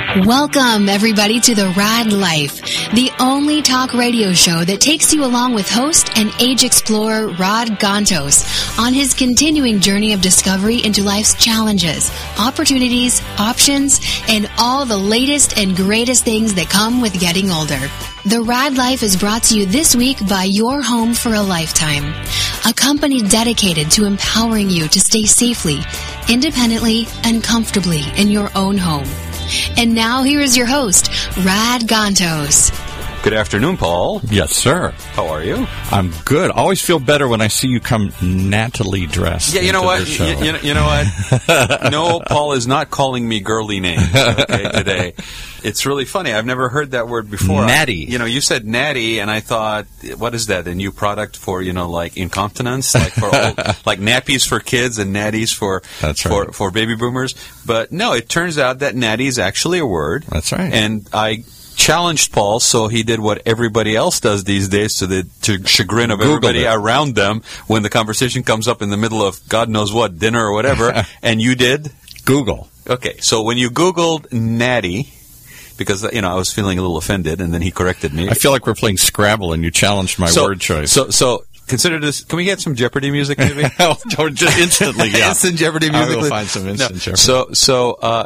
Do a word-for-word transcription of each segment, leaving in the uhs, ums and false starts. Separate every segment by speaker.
Speaker 1: Welcome, everybody, to The Rad Life, the only talk radio show that takes you along with host and age explorer Rod Gantos on his continuing journey of discovery into life's challenges, opportunities, options, and all the latest and greatest things that come with getting older. The Rad Life is brought to you this week by Your Home for a Lifetime, a company dedicated to empowering you to stay safely, independently, and comfortably in your own home. And now here is your host, Rad Gantos.
Speaker 2: Good afternoon, Paul.
Speaker 3: Yes, sir.
Speaker 2: How are you?
Speaker 3: I'm good. Always feel better when I see you come nattily dressed.
Speaker 2: Yeah, you know what? You, you, you know what? No, Paul is not calling me girly names okay, today. It's really funny. I've never heard that word before.
Speaker 3: Natty.
Speaker 2: I, you know, you said natty, and I thought, what is that? A new product for, you know, like incontinence, like for old, like nappies for kids and natties for
Speaker 3: That's right.
Speaker 2: for for baby boomers. But no, it turns out that natty is actually a word.
Speaker 3: That's right.
Speaker 2: And I challenged Paul, so he did what everybody else does these days to the to chagrin of
Speaker 3: Googled
Speaker 2: everybody
Speaker 3: it.
Speaker 2: around them when the conversation comes up in the middle of God knows what, dinner or whatever, and you did?
Speaker 3: Google.
Speaker 2: Okay, so when you Googled natty, because, you know, I was feeling a little offended, and then he corrected me.
Speaker 3: I feel like we're playing Scrabble and you challenged my
Speaker 2: so,
Speaker 3: word choice.
Speaker 2: So, so consider this. Can we get some Jeopardy music, maybe?
Speaker 3: oh, just instantly, yeah.
Speaker 2: Instant Jeopardy music.
Speaker 3: I will find some instant
Speaker 2: no.
Speaker 3: Jeopardy.
Speaker 2: So, so uh,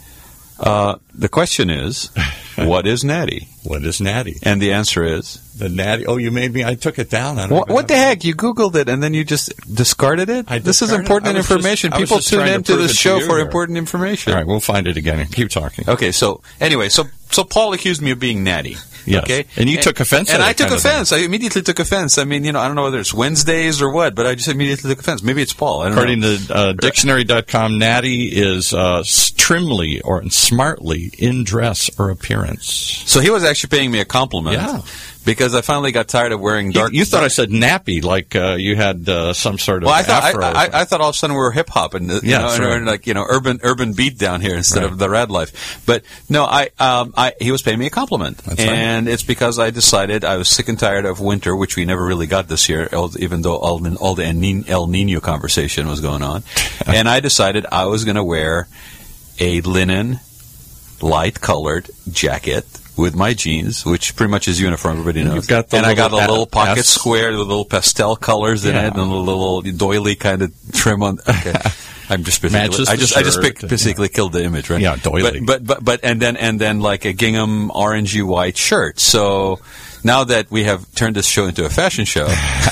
Speaker 2: uh, the question is, what is natty?
Speaker 3: What is natty?
Speaker 2: And the answer is?
Speaker 3: The natty. Oh, you made me. I took it down. I don't
Speaker 2: What, what the heck? You Googled it and then you just discarded it?
Speaker 3: I
Speaker 2: this is
Speaker 3: discarded
Speaker 2: important
Speaker 3: it. I was
Speaker 2: information.
Speaker 3: just- I was
Speaker 2: People
Speaker 3: just
Speaker 2: tune
Speaker 3: trying to
Speaker 2: into
Speaker 3: prove
Speaker 2: this
Speaker 3: it to
Speaker 2: show
Speaker 3: you
Speaker 2: for
Speaker 3: here.
Speaker 2: important information.
Speaker 3: All right, we'll find it again. Keep talking.
Speaker 2: Okay, so anyway, so so Paul accused me of being natty.
Speaker 3: Yes.
Speaker 2: Okay,
Speaker 3: And you took offense
Speaker 2: And
Speaker 3: at
Speaker 2: I
Speaker 3: it
Speaker 2: took
Speaker 3: kind of
Speaker 2: offense. I immediately took offense. I mean, you know, I don't know whether it's Wednesdays or what, but I just immediately took offense. Maybe it's Paul. I don't
Speaker 3: According
Speaker 2: know.
Speaker 3: to uh, dictionary dot com, natty is uh, trimly or smartly in dress or appearance.
Speaker 2: So he was actually paying me a compliment.
Speaker 3: Yeah.
Speaker 2: Because I finally got tired of wearing
Speaker 3: You,
Speaker 2: dark.
Speaker 3: you thought I said nappy, like uh, you had uh, some sort of
Speaker 2: Well, I thought
Speaker 3: afro.
Speaker 2: I, I, I thought all of a sudden we were hip hop and you
Speaker 3: Yeah,
Speaker 2: know,
Speaker 3: that's
Speaker 2: and
Speaker 3: right.
Speaker 2: we're like you know urban urban beat down here instead
Speaker 3: Right.
Speaker 2: of the Rad Life. But no, I um I he was paying me a compliment,
Speaker 3: That's right.
Speaker 2: and it's because I decided I was sick and tired of winter, which we never really got this year, even though all, all the El Nino conversation was going on, and I decided I was going to wear a linen, light colored jacket with my jeans, which pretty much is uniform. Everybody knows.
Speaker 3: You've got the
Speaker 2: and I got a
Speaker 3: little
Speaker 2: little pocket
Speaker 3: S.
Speaker 2: square with little pastel colors in
Speaker 3: Yeah.
Speaker 2: it, and a little doily kind of trim on. Okay. I'm just basically,
Speaker 3: Matches
Speaker 2: I
Speaker 3: the
Speaker 2: just I just
Speaker 3: shirt,
Speaker 2: pick, basically
Speaker 3: yeah.
Speaker 2: killed the image, right?
Speaker 3: Yeah, doily.
Speaker 2: But, but but but and then and then like a gingham orangey white shirt. So now that we have turned this show into a fashion show,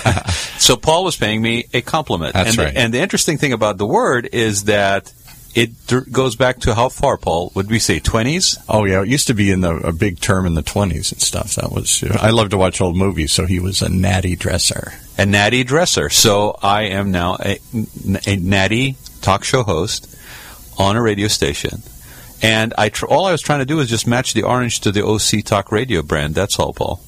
Speaker 2: so Paul was paying me a compliment.
Speaker 3: That's
Speaker 2: and
Speaker 3: right.
Speaker 2: The, and the interesting thing about the word is that it d- goes back to how far, Paul? Would we say twenties?
Speaker 3: Oh yeah, it used to be in the, a big term in the twenties and stuff. That was. Uh, I love to watch old movies, so he was a natty dresser.
Speaker 2: A natty dresser. So I am now a, a natty talk show host on a radio station, and I tr- all I was trying to do was just match the orange to the O C Talk Radio brand. That's all, Paul.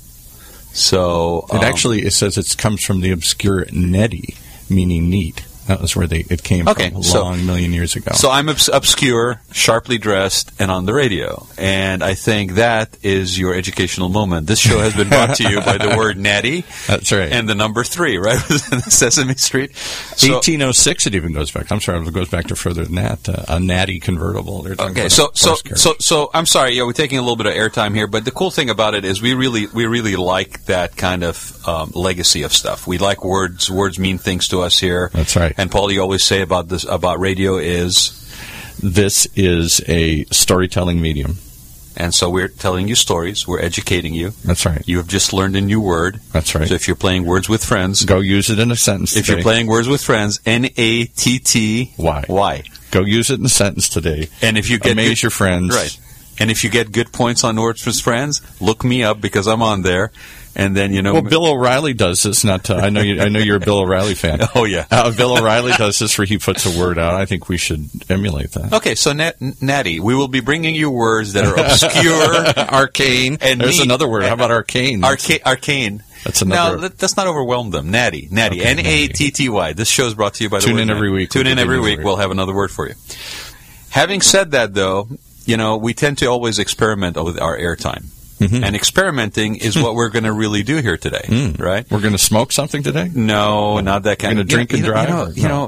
Speaker 2: So
Speaker 3: It
Speaker 2: um,
Speaker 3: actually it says it comes from the obscure netty, meaning neat. That was where they it came
Speaker 2: Okay,
Speaker 3: from a
Speaker 2: so-
Speaker 3: long million years ago.
Speaker 2: So I'm obs- obscure, sharply dressed, and on the radio. And I think that is your educational moment. This show has been brought to you by the word natty
Speaker 3: That's right.
Speaker 2: and the number three, right? Sesame Street. So,
Speaker 3: eighteen oh six it even goes back. I'm sorry, it goes back to further than that. Uh, a natty convertible. They're talking
Speaker 2: Okay,
Speaker 3: about
Speaker 2: so
Speaker 3: a
Speaker 2: so
Speaker 3: horse carriage.
Speaker 2: so so I'm sorry, yeah, we're taking a little bit of airtime here, but the cool thing about it is we really we really like that kind of um, legacy of stuff. We like words. Words mean things to us here.
Speaker 3: That's right.
Speaker 2: And Paul, you always say about this about radio is,
Speaker 3: This is a storytelling medium.
Speaker 2: and so we're telling you stories. We're educating you.
Speaker 3: That's right.
Speaker 2: You have just learned a new word.
Speaker 3: That's right.
Speaker 2: So if you're playing words with friends,
Speaker 3: Go use it in a sentence
Speaker 2: if
Speaker 3: today.
Speaker 2: you're playing words with friends, N A T T
Speaker 3: Y.
Speaker 2: Y.
Speaker 3: Go use it in a sentence today.
Speaker 2: And if you get
Speaker 3: Amaze
Speaker 2: good,
Speaker 3: your friends.
Speaker 2: right? And if you get good points on Words with Friends, look me up because I'm on there. And then you know,
Speaker 3: Well, Bill O'Reilly does this. Not to, I know you. I know you're a Bill O'Reilly fan.
Speaker 2: Oh yeah.
Speaker 3: Uh, Bill O'Reilly does this where he puts a word out. I think we should emulate that.
Speaker 2: Okay, so Nat, Natty, we will be bringing you words that are obscure,
Speaker 3: Arcane.
Speaker 2: and
Speaker 3: There's
Speaker 2: neat.
Speaker 3: another word. How about arcane?
Speaker 2: Arca- arcane.
Speaker 3: That's another.
Speaker 2: Now, let, let's not overwhelm them. Natty, Natty,
Speaker 3: Okay,
Speaker 2: N A T T Y. This show is brought to you by the
Speaker 3: Tune
Speaker 2: word
Speaker 3: in every
Speaker 2: Natty.
Speaker 3: week.
Speaker 2: Tune
Speaker 3: We'll
Speaker 2: in
Speaker 3: give you
Speaker 2: every
Speaker 3: a
Speaker 2: week.
Speaker 3: word.
Speaker 2: We'll have another word for you. Having said that, though, you know, we tend to always experiment with our airtime.
Speaker 3: Mhm.
Speaker 2: And experimenting is what we're going to really do here today,
Speaker 3: Mm.
Speaker 2: right?
Speaker 3: We're going to smoke something today?
Speaker 2: No, not that kind
Speaker 3: We're
Speaker 2: of.
Speaker 3: gonna drink
Speaker 2: you
Speaker 3: and
Speaker 2: know,
Speaker 3: drive,
Speaker 2: You know,
Speaker 3: or
Speaker 2: you
Speaker 3: no?
Speaker 2: know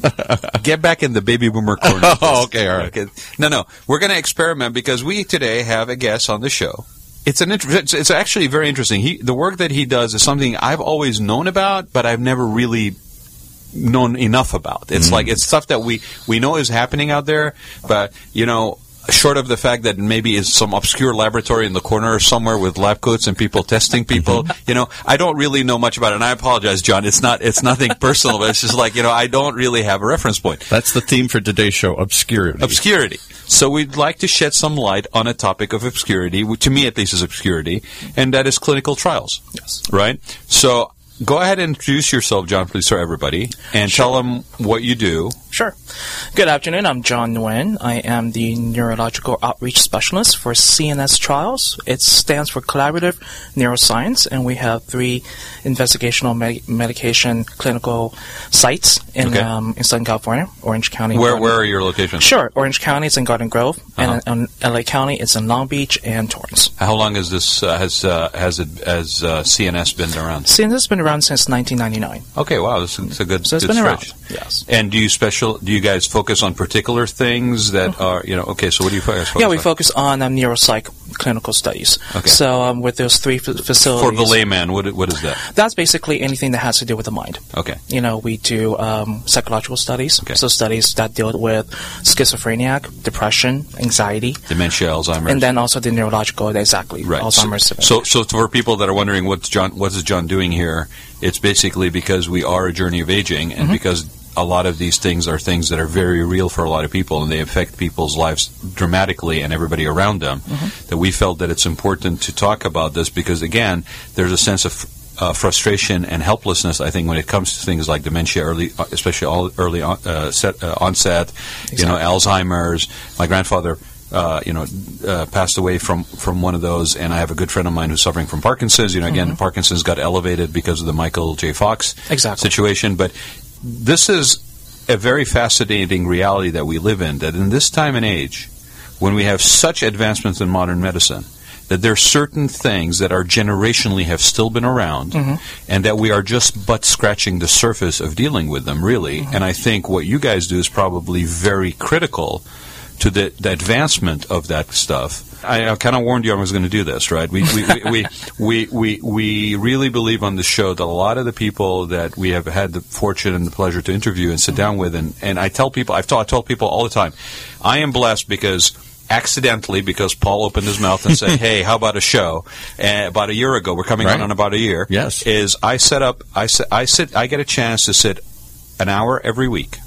Speaker 2: Get back in the baby boomer corner.
Speaker 3: Oh, okay, all right.
Speaker 2: Okay. No, no. We're going to experiment because we today have a guest on the show. It's an inter- it's, it's actually very interesting. He the work that he does is something I've always known about, but I've never really known enough about. It's mm. like it's stuff that we we know is happening out there, but you know, short of the fact that maybe it's some obscure laboratory in the corner somewhere with lab coats and people testing people, you know, I don't really know much about it. And I apologize, John. It's not it's nothing personal, but it's just like, you know, I don't really have a reference point.
Speaker 3: That's the theme for today's show, obscurity.
Speaker 2: Obscurity. So we'd like to shed some light on a topic of obscurity, which to me at least is obscurity, and that is clinical trials.
Speaker 4: Yes.
Speaker 2: Right? So go ahead and introduce yourself, John, please, for everybody, and
Speaker 4: Sure.
Speaker 2: tell them what you do.
Speaker 4: Sure. Good afternoon. I'm John Nguyen. I am the Neurological Outreach Specialist for C N S Trials. It stands for Collaborative Neuroscience, and we have three investigational med- medication clinical sites in
Speaker 2: Okay.
Speaker 4: um, in Southern California, Orange County.
Speaker 2: Where
Speaker 4: Garden-
Speaker 2: where are your locations?
Speaker 4: Sure. Orange County is in Garden Grove,
Speaker 2: Uh-huh.
Speaker 4: and in L A County it's in Long Beach and Torrance.
Speaker 2: How long has this uh, has uh, has it has uh, C N S been around?
Speaker 4: C N S has been around since nineteen ninety-nine.
Speaker 2: Okay, wow, this is a good
Speaker 4: So it's
Speaker 2: good
Speaker 4: been
Speaker 2: stretch.
Speaker 4: around. Yes.
Speaker 2: And do you special? Do you guys focus on particular things that are you know? Okay, so what do you guys focus
Speaker 4: Yeah, we
Speaker 2: on?
Speaker 4: focus on um, neuropsych clinical studies.
Speaker 2: Okay.
Speaker 4: So um, with those three f- facilities,
Speaker 2: For the layman, what what is that?
Speaker 4: that's basically anything that has to do with the mind.
Speaker 2: Okay.
Speaker 4: You know, we do um, psychological studies,
Speaker 2: Okay.
Speaker 4: so studies that deal with schizophrenia, depression, anxiety,
Speaker 2: Dementia, Alzheimer's,
Speaker 4: and then also the neurological, exactly,
Speaker 2: right.
Speaker 4: Alzheimer's.
Speaker 2: So, so, so for people that are wondering what's John, what is John doing here? It's basically because we are a journey of aging, and
Speaker 4: Mm-hmm.
Speaker 2: because a lot of these things are things that are very real for a lot of people, and they affect people's lives dramatically and everybody around them.
Speaker 4: Mm-hmm.
Speaker 2: That we felt that it's important to talk about this because, again, there's a sense of uh, frustration and helplessness. I think when it comes to things like dementia, early, especially all early on, uh, set, uh, onset,
Speaker 4: Exactly.
Speaker 2: you know, Alzheimer's. My grandfather. Uh, you know, uh, passed away from, from one of those, and I have a good friend of mine who's suffering from Parkinson's. You know, again,
Speaker 4: Mm-hmm.
Speaker 2: Parkinson's got elevated because of the Michael J. Fox
Speaker 4: Exactly.
Speaker 2: situation. But this is a very fascinating reality that we live in, that in this time and age, when we have such advancements in modern medicine, that there are certain things that are generationally have still been around,
Speaker 4: Mm-hmm.
Speaker 2: and that we are just but scratching the surface of dealing with them, really.
Speaker 4: Mm-hmm.
Speaker 2: And I think what you guys do is probably very critical to the, the advancement of that stuff. I, I kind of warned you I was going to do this, right? We we, we, we, we, we we really believe on the show that a lot of the people that we have had the fortune and the pleasure to interview and sit down with, and, and I tell people, I've told, I tell people all the time, I am blessed because accidentally, because Paul opened his mouth and said, hey, how about a show? And about a year ago, we're coming
Speaker 3: Right.
Speaker 2: on in about a year,
Speaker 3: Yes.
Speaker 2: is I set up, I, sit, I, sit, I get a chance to sit an hour every week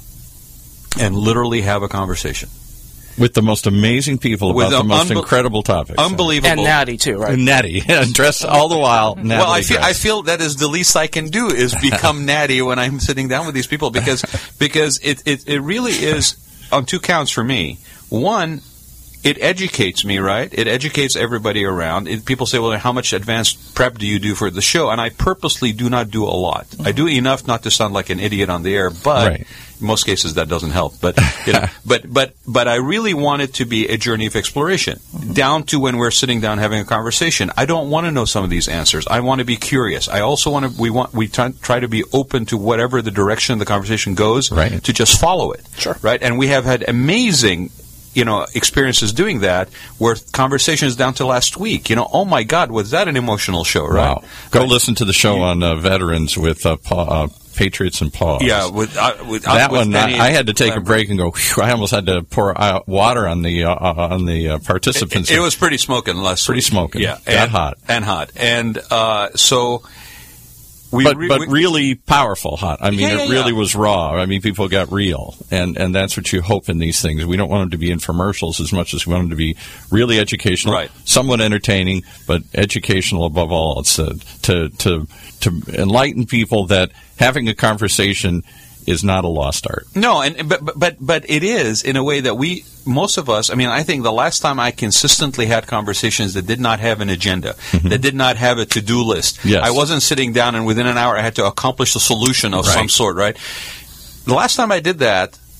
Speaker 2: and literally have a conversation.
Speaker 3: With the most amazing people
Speaker 2: With
Speaker 3: about the
Speaker 2: the
Speaker 3: most
Speaker 2: unbe-
Speaker 3: incredible topics.
Speaker 2: Unbelievable.
Speaker 4: And natty too, right?
Speaker 3: And natty. Dressed all the while.
Speaker 2: Well, I feel, I
Speaker 3: dressed.
Speaker 2: feel that is the least I can do is become natty when I'm sitting down with these people because because it, it, it really is on two counts for me. One, it educates me, right? It educates everybody around. It, people say, well, how much advanced prep do you do for the show? And I purposely do not do a lot. I do enough not to sound like an idiot on the air, but
Speaker 3: Right.
Speaker 2: in most cases that doesn't help. But you know, but but but I really want it to be a journey of exploration, down to when we're sitting down having a conversation. I don't want to know some of these answers. I want to be curious. I also want to. We want we t- try to be open to whatever the direction the conversation goes.
Speaker 3: Right.
Speaker 2: To just follow it.
Speaker 4: Sure.
Speaker 2: Right. And we have had amazing, you know, experiences doing that, where conversations down to last week, you know, oh my God, was that an emotional show, right?
Speaker 3: Wow. Go listen to the show on uh, veterans with uh, pa- uh, Patriots and Paws.
Speaker 2: Yeah, with, uh, with
Speaker 3: That
Speaker 2: with
Speaker 3: one,
Speaker 2: Danny
Speaker 3: I, I had to take a
Speaker 2: Lambert.
Speaker 3: break and go. Whew, I almost had to pour uh, water on the uh, uh, on the uh, participants.
Speaker 2: It, it was pretty smoking last
Speaker 3: Pretty
Speaker 2: week.
Speaker 3: smoking.
Speaker 2: Yeah,
Speaker 3: That
Speaker 2: and,
Speaker 3: hot.
Speaker 2: and hot, and uh, so we,
Speaker 3: but
Speaker 2: re-
Speaker 3: but
Speaker 2: we-
Speaker 3: really powerful hot. I mean,
Speaker 2: Yeah, yeah,
Speaker 3: it really
Speaker 2: yeah.
Speaker 3: was raw. I mean, people got real, and and that's what you hope in these things. We don't want them to be infomercials as much as we want them to be really educational,
Speaker 2: Right.
Speaker 3: somewhat entertaining, but educational above all. It's uh, to to to enlighten people that having a conversation is not a lost art.
Speaker 2: No, and but but- but but it is in a way that we most of us. I mean, I think the last time I consistently had conversations that did not have an agenda, that did not have a to-do list.
Speaker 3: Yes.
Speaker 2: I wasn't sitting down and within an hour I had to accomplish a solution of
Speaker 3: Right.
Speaker 2: some sort. Right. The last time I did that,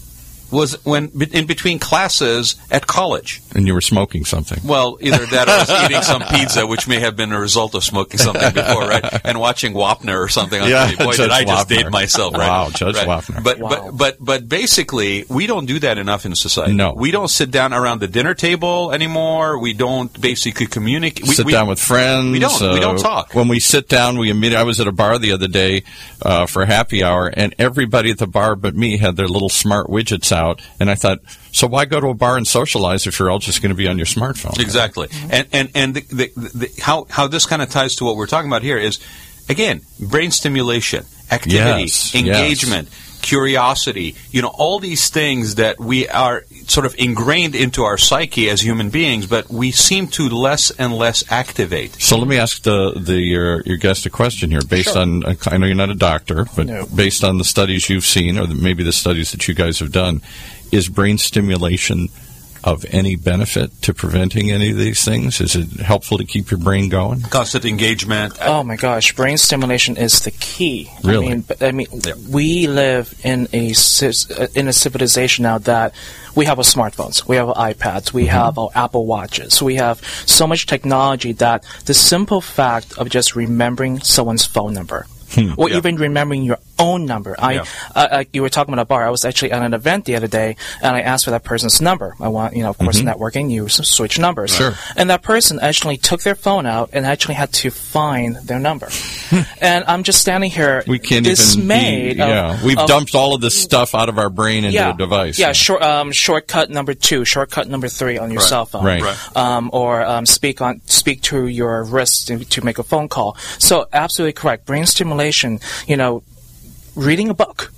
Speaker 2: was when in between classes at college.
Speaker 3: And you were smoking something.
Speaker 2: Well, either that or I was eating some pizza, which may have been a result of smoking something before, right? And watching Wapner or something. On
Speaker 3: Yeah,
Speaker 2: T V. Boy,
Speaker 3: Judge
Speaker 2: did I just
Speaker 3: Wapner.
Speaker 2: date myself, right?
Speaker 3: Wow, Judge
Speaker 2: right.
Speaker 3: Wapner.
Speaker 2: But,
Speaker 4: Wow.
Speaker 2: but but but basically, we don't do that enough in society.
Speaker 3: No.
Speaker 2: We don't sit down around the dinner table anymore. We don't basically communicate. We,
Speaker 3: sit
Speaker 2: we,
Speaker 3: down with friends.
Speaker 2: We don't. we don't
Speaker 3: uh,
Speaker 2: talk.
Speaker 3: When we sit down, we immediately. I was at a bar the other day uh, for happy hour, and everybody at the bar but me had their little smart widgets out, and I thought, so why go to a bar and socialize if you're all just going to be on your smartphone?
Speaker 2: Exactly. And and and the, the, the, how how this kind of ties to what we're talking about here is, again, brain stimulation, activity,
Speaker 3: Yes,
Speaker 2: engagement, curiosity. You know, all these things that we are sort of ingrained into our psyche as human beings, but we seem to less and less activate.
Speaker 3: So let me ask the the your, your guest a question here, based
Speaker 4: Sure.
Speaker 3: on. I know you're not a doctor, but
Speaker 4: No.
Speaker 3: based on the studies you've seen, or the, maybe the studies that you guys have done, is brain stimulation of any benefit to preventing any of these things? Is it helpful to keep your brain going?
Speaker 2: Constant engagement.
Speaker 4: Oh my gosh, brain stimulation is the key.
Speaker 3: Really?
Speaker 4: I mean, but- I mean,
Speaker 2: Yeah.
Speaker 4: we live in a cis- uh, in a civilization now that we have our smartphones, we have our iPads, we have our Apple Watches, we have so much technology that the simple fact of just remembering someone's phone number. Or
Speaker 2: Yeah.
Speaker 4: even remembering your own number. I,
Speaker 2: Yeah.
Speaker 4: uh, uh, you were talking about a bar. I was actually at an event the other day, and I asked for that person's number. I want, you know, of course, networking. You s- switch numbers.
Speaker 3: Sure.
Speaker 4: And that person actually took their phone out and actually had to find their number. And I'm just standing here,
Speaker 3: We can't
Speaker 4: dismayed.
Speaker 3: even. Be,
Speaker 4: of-
Speaker 3: yeah, we've
Speaker 4: of-
Speaker 3: dumped all of this stuff out of our brain into
Speaker 4: yeah,
Speaker 3: a device.
Speaker 4: Yeah, short, um, shortcut number two, shortcut number three on your
Speaker 2: Right.
Speaker 4: cell phone,
Speaker 3: Right.
Speaker 2: Right.
Speaker 4: Um, or um, speak on speak to your wrist to, to make a phone call. So absolutely correct. Brain stimulation. You know, reading a book.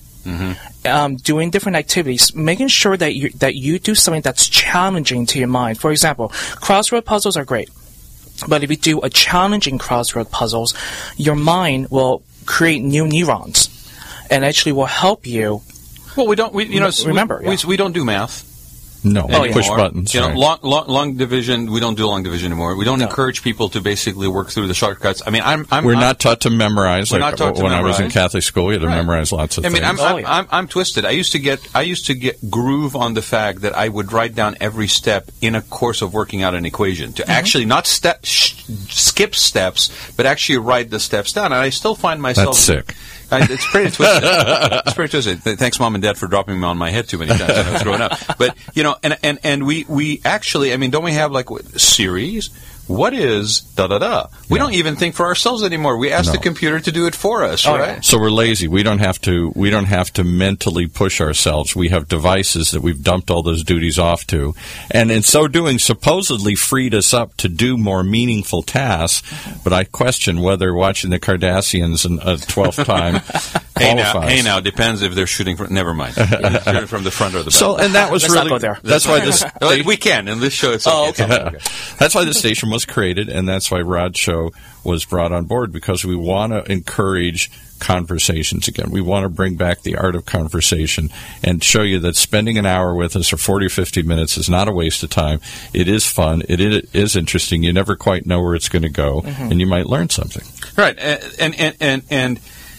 Speaker 4: Um, doing different activities, making sure that you that you do something that's challenging to your mind. For example, crossword puzzles are great, but if you do a challenging crossword puzzles, your mind will create new neurons, and actually will help you.
Speaker 2: Well, we don't. We, you know,
Speaker 4: M- remember,
Speaker 2: we,
Speaker 4: yeah.
Speaker 2: we, we don't do math.
Speaker 3: No,
Speaker 4: Oh, yeah.
Speaker 3: push
Speaker 2: anymore.
Speaker 3: buttons.
Speaker 2: You know,
Speaker 3: right.
Speaker 2: long, long, long division. We don't do long division anymore. We don't
Speaker 4: No.
Speaker 2: encourage people to basically work through the shortcuts. I mean, I'm. I'm
Speaker 3: We're
Speaker 2: I'm,
Speaker 3: not taught to memorize.
Speaker 2: We're
Speaker 3: like
Speaker 2: not taught to
Speaker 3: when I was in
Speaker 2: memorize.
Speaker 3: Catholic school, we had to
Speaker 2: Right.
Speaker 3: memorize lots of
Speaker 2: I mean,
Speaker 3: things.
Speaker 2: I'm,
Speaker 4: Oh,
Speaker 2: I'm,
Speaker 4: yeah.
Speaker 2: I'm, I'm twisted. I used to get, I used to get groove on the fact that I would write down every step in a course of working out an equation to actually not step, sh- skip steps, but actually write the steps down. And I still find myself
Speaker 3: That's sick.
Speaker 2: I, it's pretty twisted. It's pretty twisted. Th- Thanks, mom and dad, for dropping me on my head too many times when I was growing up. But you know, and and and we we actually, I mean, don't we have like what, Series? What is da da da? We
Speaker 3: Yeah.
Speaker 2: don't even think for ourselves anymore. We ask
Speaker 3: No.
Speaker 2: the computer to do it for us,
Speaker 4: Oh,
Speaker 2: right?
Speaker 4: yeah.
Speaker 3: So we're lazy. We don't have to. We don't have to mentally push ourselves. We have devices that we've dumped all those duties off to, and in so doing, supposedly freed us up to do more meaningful tasks. But I question whether watching the Kardashians in a twelfth time
Speaker 2: Hey now,
Speaker 3: qualifies.
Speaker 2: hey now, depends if they're shooting from. Never mind. Shooting from the front or the back.
Speaker 3: So, and that was
Speaker 4: Let's not
Speaker 3: really.
Speaker 4: go there.
Speaker 3: That's why this.
Speaker 2: Well, we can in this show. It's
Speaker 4: Oh,
Speaker 2: okay.
Speaker 4: okay.
Speaker 3: That's why the station was created, and that's why Rod Show was brought on board, because we want to encourage conversations again. We want to bring back the art of conversation and show you that spending an hour with us or forty or fifty minutes is not a waste of time. It is fun. It i- is interesting. You never quite know where it's going to go, and you might learn something.
Speaker 2: Right, and and and and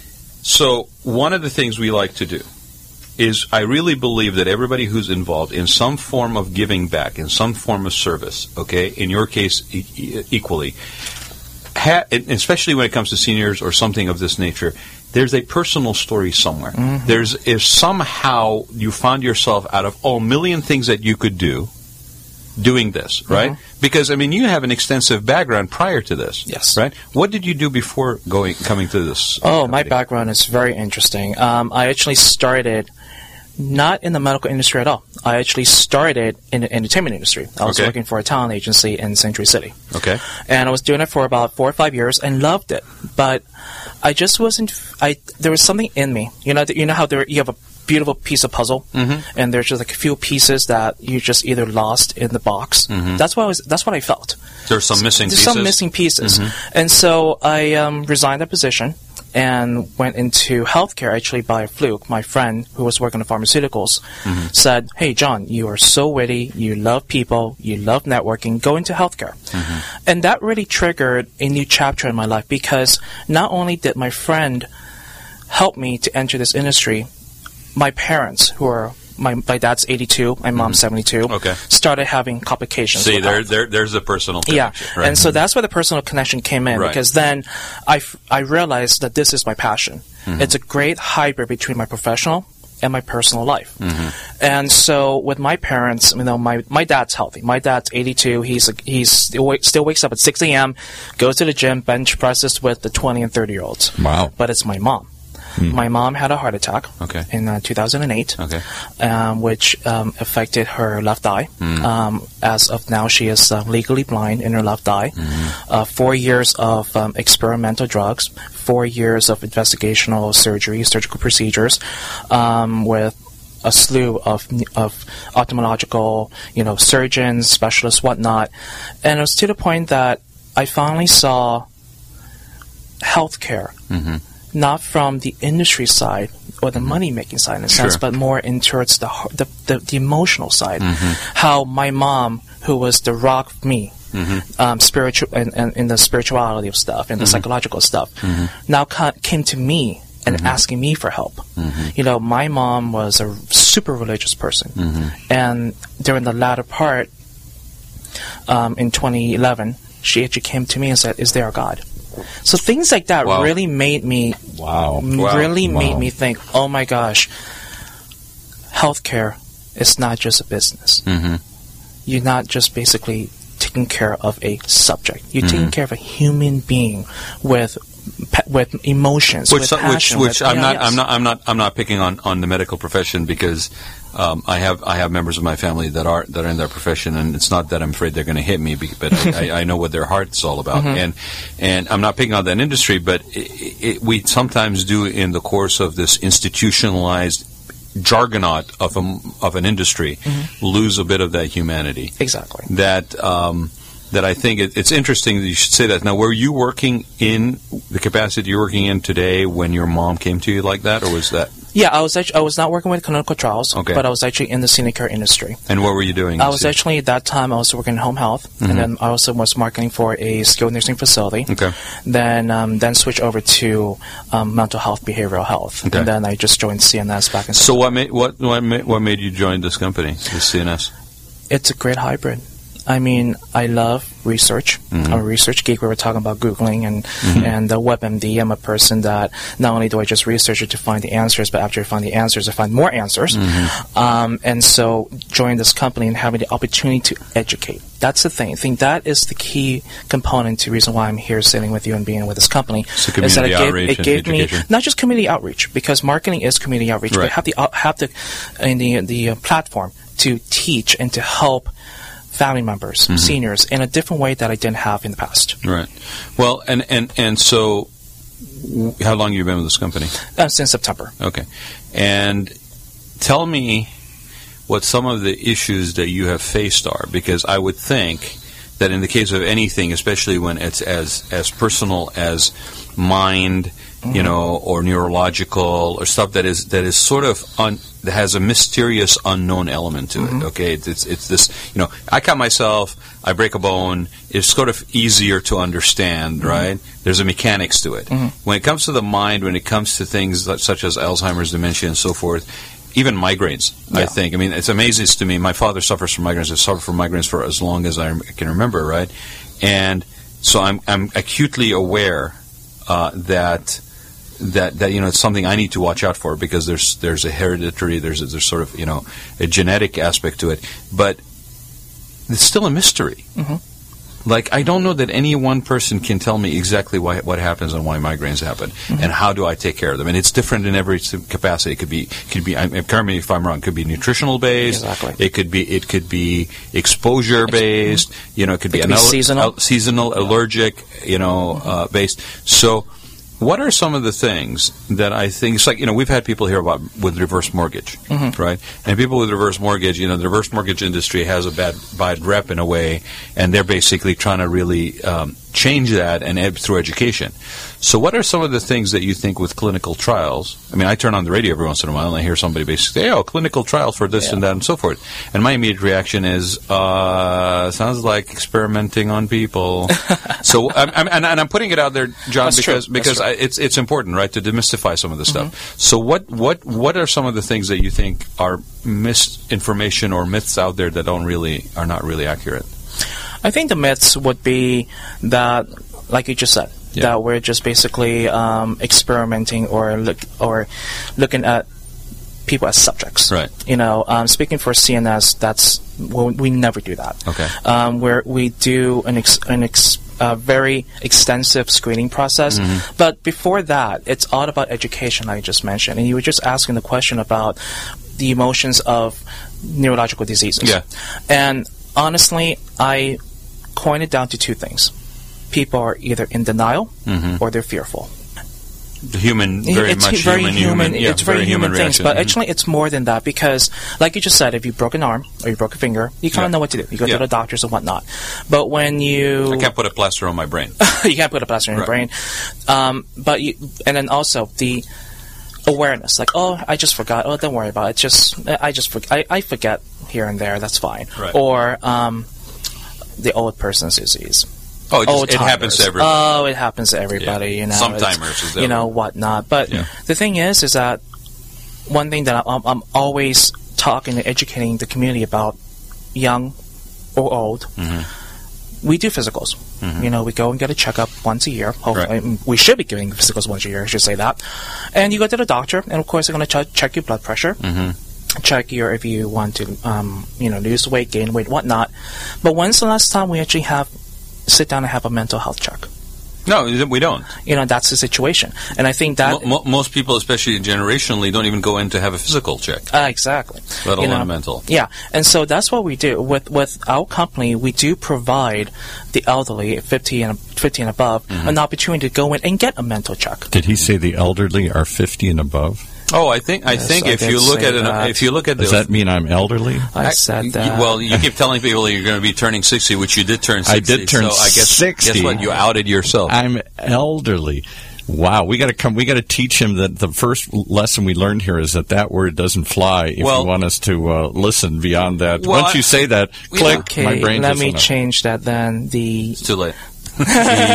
Speaker 2: so one of the things we like to do is I really believe that everybody who's involved in some form of giving back, in some form of service, okay, in your case e- e- equally, ha- and especially when it comes to seniors or something of this nature, there's a personal story somewhere. There's if somehow you found yourself out of a million things that you could do, doing this, right? Because I mean, you have an extensive background prior to this,
Speaker 4: Yes.
Speaker 2: right? What did you do before going coming to this?
Speaker 4: Oh, my
Speaker 2: company?
Speaker 4: background is very interesting. Um, I actually started not in the medical industry at all. I actually started in the entertainment industry. I was
Speaker 2: Okay.
Speaker 4: working for a talent agency in Century City.
Speaker 2: Okay.
Speaker 4: And I was doing it for about four or five years and loved it. But I just wasn't. I there was something in me. You know. You know how there you have a beautiful piece of puzzle, and there's just like a few pieces that you just either lost in the box. That's what I was. That's what I felt.
Speaker 2: There's some missing
Speaker 4: There's
Speaker 2: pieces.
Speaker 4: some missing pieces, and so I um, resigned that position and went into healthcare actually by a fluke. My friend who was working in pharmaceuticals said, "Hey, John, you are so witty. You love people. You love networking. Go into healthcare." And that really triggered a new chapter in my life, because not only did my friend help me to enter this industry, my parents, who are my, my dad's eighty-two, my mom's
Speaker 2: Mm-hmm.
Speaker 4: seventy-two.
Speaker 2: Okay.
Speaker 4: Started having complications.
Speaker 2: See,
Speaker 4: with
Speaker 2: there,
Speaker 4: health.
Speaker 2: there, there's a personal
Speaker 4: Yeah,
Speaker 2: connection. Right?
Speaker 4: and so that's where the personal connection came in,
Speaker 2: Right.
Speaker 4: because then I, f- I realized that this is my passion.
Speaker 2: Mm-hmm.
Speaker 4: It's a great hybrid between my professional and my personal life.
Speaker 2: Mm-hmm.
Speaker 4: And so with my parents, you know, my, my dad's healthy. My dad's eighty-two. He's a, he's still, wake, still wakes up at six a.m., goes to the gym, bench presses with the twenty and thirty-year-olds.
Speaker 3: Wow.
Speaker 4: But it's my mom. My mom had a heart attack
Speaker 2: Okay.
Speaker 4: in uh, two thousand eight,
Speaker 2: Okay.
Speaker 4: um, which um, affected her left eye.
Speaker 2: Mm.
Speaker 4: Um, as of now, she is uh, legally blind in her left eye.
Speaker 2: Mm-hmm.
Speaker 4: Uh, four years of um, experimental drugs, four years of investigational surgery, surgical procedures, um, with a slew of of ophthalmological, you know, surgeons, specialists, whatnot, and it was to the point that I finally saw healthcare.
Speaker 2: Mm-hmm.
Speaker 4: Not from the industry side or the money-making side in a sense,
Speaker 2: Sure.
Speaker 4: but more in towards the, heart- the, the the emotional side.
Speaker 2: Mm-hmm.
Speaker 4: How my mom, who was the rock of me,
Speaker 2: Mm-hmm.
Speaker 4: um, spiritual and, and in the spirituality of stuff and the psychological stuff, now ca- came to me and asking me for help. You know, my mom was a super religious person, and during the latter part, um, in twenty eleven, she actually came to me and said, "Is there a God?" So things like that
Speaker 2: Wow.
Speaker 4: really made me
Speaker 3: Wow.
Speaker 2: Wow.
Speaker 4: really made
Speaker 3: Wow.
Speaker 4: me think, oh my gosh, healthcare is not just a business.
Speaker 2: Mm-hmm.
Speaker 4: You're not just basically taking care of a subject. You're
Speaker 2: Mm-hmm.
Speaker 4: taking care of a human being with pa- with emotions,
Speaker 2: Which,
Speaker 4: with
Speaker 2: which,
Speaker 4: passion.
Speaker 2: which
Speaker 4: with,
Speaker 2: I'm
Speaker 4: yeah,
Speaker 2: not,
Speaker 4: yes.
Speaker 2: I'm not, I'm not, I'm not picking on, on the medical profession because um, I have, I have members of my family that are that are in their profession, and it's not that I'm afraid they're going to hit me, be- but I, I, I know what their heart's all about,
Speaker 4: Mm-hmm.
Speaker 2: and and I'm not picking on that industry, but it, it, we sometimes do in the course of this institutionalized jargonaut of a, of an industry
Speaker 4: Mm-hmm.
Speaker 2: lose a bit of that humanity.
Speaker 4: Exactly.
Speaker 2: That um, that I think it, it's interesting that you should say that. Now, were you working in the capacity you're working in today when your mom came to you like that, or was that?
Speaker 4: Yeah, I was actually, I was not working with clinical trials,
Speaker 2: Okay.
Speaker 4: but I was actually in the senior care industry.
Speaker 2: And what were you doing?
Speaker 4: I was actually at that time I was working in home health, and then I also was marketing for a skilled nursing facility.
Speaker 2: Okay.
Speaker 4: Then um, then switched over to um, mental health, behavioral health,
Speaker 2: Okay.
Speaker 4: and then I just joined C N S back in.
Speaker 2: So what made what what made, what made you join this company, this C N S?
Speaker 4: It's a great hybrid. I mean, I love research.
Speaker 2: Mm-hmm.
Speaker 4: I'm a research geek. We were talking about Googling and and the WebMD. I'm a person that not only do I just research it to find the answers, but after I find the answers, I find more answers.
Speaker 2: Mm-hmm.
Speaker 4: Um, and so joining this company and having the opportunity to educate. That's the thing. I think that is the key component to the reason why I'm here sitting with you and being with this company.
Speaker 2: So
Speaker 4: is that
Speaker 2: community
Speaker 4: it gave,
Speaker 2: outreach
Speaker 4: it
Speaker 2: and
Speaker 4: gave me
Speaker 2: education.
Speaker 4: not just community outreach, because marketing is community outreach,
Speaker 2: Right.
Speaker 4: but have the uh, have the in the the uh, platform to teach and to help family members,
Speaker 2: Mm-hmm.
Speaker 4: seniors, in a different way that I didn't have in the past.
Speaker 2: Right. Well, and and and so, w- how long have you been with this company?
Speaker 4: Uh, since September.
Speaker 2: Okay. And tell me what some of the issues that you have faced are, because I would think that in the case of anything, especially when it's as as personal as mind,
Speaker 4: Mm-hmm.
Speaker 2: you know, or neurological or stuff that is that is sort of un, that has a mysterious unknown element to
Speaker 4: Mm-hmm.
Speaker 2: it. Okay, it's, it's it's this, you know, I cut myself, I break a bone. It's sort of easier to understand,
Speaker 4: Mm-hmm.
Speaker 2: right? There's a mechanics to it. When it comes to the mind, when it comes to things like, such as Alzheimer's, dementia, and so forth. Even migraines, I
Speaker 4: Yeah.
Speaker 2: think. I mean, it's amazing to me. My father suffers from migraines. I've suffered from migraines for as long as I can remember, right? And so I'm I'm acutely aware uh, that that that you know it's something I need to watch out for, because there's there's a hereditary, there's a, there's sort of you know a genetic aspect to it, but it's still a mystery.
Speaker 4: Mhm.
Speaker 2: Like, I don't know that any one person can tell me exactly why, what happens and why migraines happen, and how do I take care of them. And it's different in every capacity. It could be, could be. I mean, correct me if I'm wrong. It could be nutritional based.
Speaker 4: Exactly.
Speaker 2: It could be, it could be exposure based. You know, it could be,
Speaker 4: It could
Speaker 2: an
Speaker 4: be
Speaker 2: al-
Speaker 4: seasonal.
Speaker 2: al- seasonal, allergic. You know, uh, based. So, what are some of the things that I think, it's like, you know, we've had people here about with reverse mortgage, right? And people with reverse mortgage, you know, the reverse mortgage industry has a bad, bad rep in a way, and they're basically trying to really um, change that and ed- through education. So what are some of the things that you think with clinical trials? I mean, I turn on the radio every once in a while and I hear somebody basically say, oh, clinical trial for this yeah. and that and so forth. And my immediate reaction is, uh, sounds like experimenting on people. so, I'm, I'm, and, and I'm putting it out there, John,
Speaker 4: That's
Speaker 2: because
Speaker 4: true.
Speaker 2: because
Speaker 4: true.
Speaker 2: I, it's it's important, right, to demystify some of the
Speaker 4: Mm-hmm.
Speaker 2: stuff. So what, what, what are some of the things that you think are misinformation or myths out there that don't really are not really accurate?
Speaker 4: I think the myths would be that, like you just said, yeah. that we're just basically um, experimenting or look or looking at people as subjects.
Speaker 2: Right.
Speaker 4: You know, um, speaking for C N S, that's well, we never do that.
Speaker 2: Okay.
Speaker 4: Um, where we do an ex, an ex, uh, very extensive screening process,
Speaker 2: mm-hmm.
Speaker 4: but before that, it's all about education, like you just mentioned, and you were just asking the question about the emotions of neurological diseases.
Speaker 2: Yeah.
Speaker 4: And honestly, I coin it down to two things. People are either in denial
Speaker 2: mm-hmm.
Speaker 4: or they're fearful.
Speaker 2: The human, very
Speaker 4: it's
Speaker 2: much
Speaker 4: very
Speaker 2: human,
Speaker 4: human.
Speaker 2: human yeah,
Speaker 4: it's very, very human, human things,
Speaker 2: reaction.
Speaker 4: but
Speaker 2: mm-hmm.
Speaker 4: actually, it's more than that because, like you just said, if you broke an arm or you broke a finger, you kind of
Speaker 2: yeah.
Speaker 4: know what to do. You go
Speaker 2: yeah.
Speaker 4: to the doctors and whatnot. But when you,
Speaker 2: I can't put a plaster on my brain.
Speaker 4: you can't put a plaster on
Speaker 2: right.
Speaker 4: your brain. Um, but you, and then also the awareness, like, oh, I just forgot. Oh, don't worry about it. It's just, I just, for, I, I forget here and there. That's fine.
Speaker 2: Right.
Speaker 4: Or um, the old person's disease.
Speaker 2: Oh, it, just, it happens to everybody.
Speaker 4: Oh, it happens to everybody.
Speaker 2: Yeah.
Speaker 4: You know,
Speaker 2: Sometimers, is that
Speaker 4: you know,
Speaker 2: what?
Speaker 4: whatnot. But
Speaker 2: yeah.
Speaker 4: the thing is, is that one thing that I'm, I'm always talking and educating the community about, young or old,
Speaker 2: mm-hmm.
Speaker 4: we do physicals.
Speaker 2: Mm-hmm.
Speaker 4: You know, we go and get a checkup once a year. Hopefully,
Speaker 2: right.
Speaker 4: we should be giving physicals once a year. I should say that. And you go to the doctor, and of course, they're going to ch- check your blood pressure.
Speaker 2: Mm-hmm.
Speaker 4: Check your if you want to, um, you know, lose weight, gain weight, whatnot. But when's the last time we actually have sit down and have a mental health check?
Speaker 2: No, we don't.
Speaker 4: You know, that's the situation. And I think that...
Speaker 2: Mo- most people, especially generationally, don't even go in to have a physical check.
Speaker 4: Uh, exactly.
Speaker 2: Let alone
Speaker 4: you know,
Speaker 2: a mental.
Speaker 4: Yeah. And so that's what we do. With with our company, we do provide the elderly, fifty and, fifty and above,
Speaker 2: mm-hmm.
Speaker 4: an opportunity to go in and get a mental check.
Speaker 3: Did he say the elderly are fifty and above?
Speaker 2: Oh, I think I
Speaker 4: Yes,
Speaker 2: think
Speaker 4: I
Speaker 2: if
Speaker 4: did
Speaker 2: you look
Speaker 4: say
Speaker 2: at an,
Speaker 4: that.
Speaker 2: if you look at
Speaker 3: Does
Speaker 2: the,
Speaker 3: that mean I'm elderly?
Speaker 4: I said that.
Speaker 2: Well, you keep telling people you're going to be turning sixty, which you did turn sixty.
Speaker 3: I did turn
Speaker 2: so I guess,
Speaker 3: sixty.
Speaker 2: Guess what? You outed yourself.
Speaker 3: I'm elderly. Wow, we got to come. We got to teach him that the first lesson we learned here is that that word doesn't fly. If
Speaker 2: well,
Speaker 3: you want us to uh, listen beyond that,
Speaker 2: well,
Speaker 3: once
Speaker 2: I,
Speaker 3: you say that, click.
Speaker 4: Okay,
Speaker 3: my brain.
Speaker 4: let
Speaker 3: just
Speaker 4: me
Speaker 3: went up.
Speaker 4: change that then. The
Speaker 2: It's too late.
Speaker 3: the,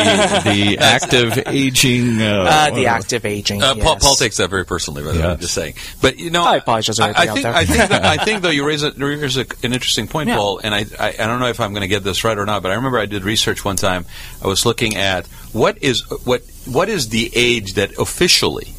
Speaker 3: the active aging. Uh,
Speaker 4: uh, the active aging.
Speaker 2: Uh,
Speaker 4: yes.
Speaker 2: Paul, Paul takes that very personally, by the way.
Speaker 3: Yes.
Speaker 2: I'm just saying. But you know,
Speaker 4: I apologize to
Speaker 2: I, I
Speaker 4: everybody
Speaker 2: think
Speaker 4: out
Speaker 2: I
Speaker 4: there.
Speaker 2: think that, I think though you raise, a, raise a, an interesting point,
Speaker 4: Yeah.
Speaker 2: Paul. And I, I I don't know if I'm going to get this right or not. But I remember I did research one time. I was looking at what is what what is the age that officially.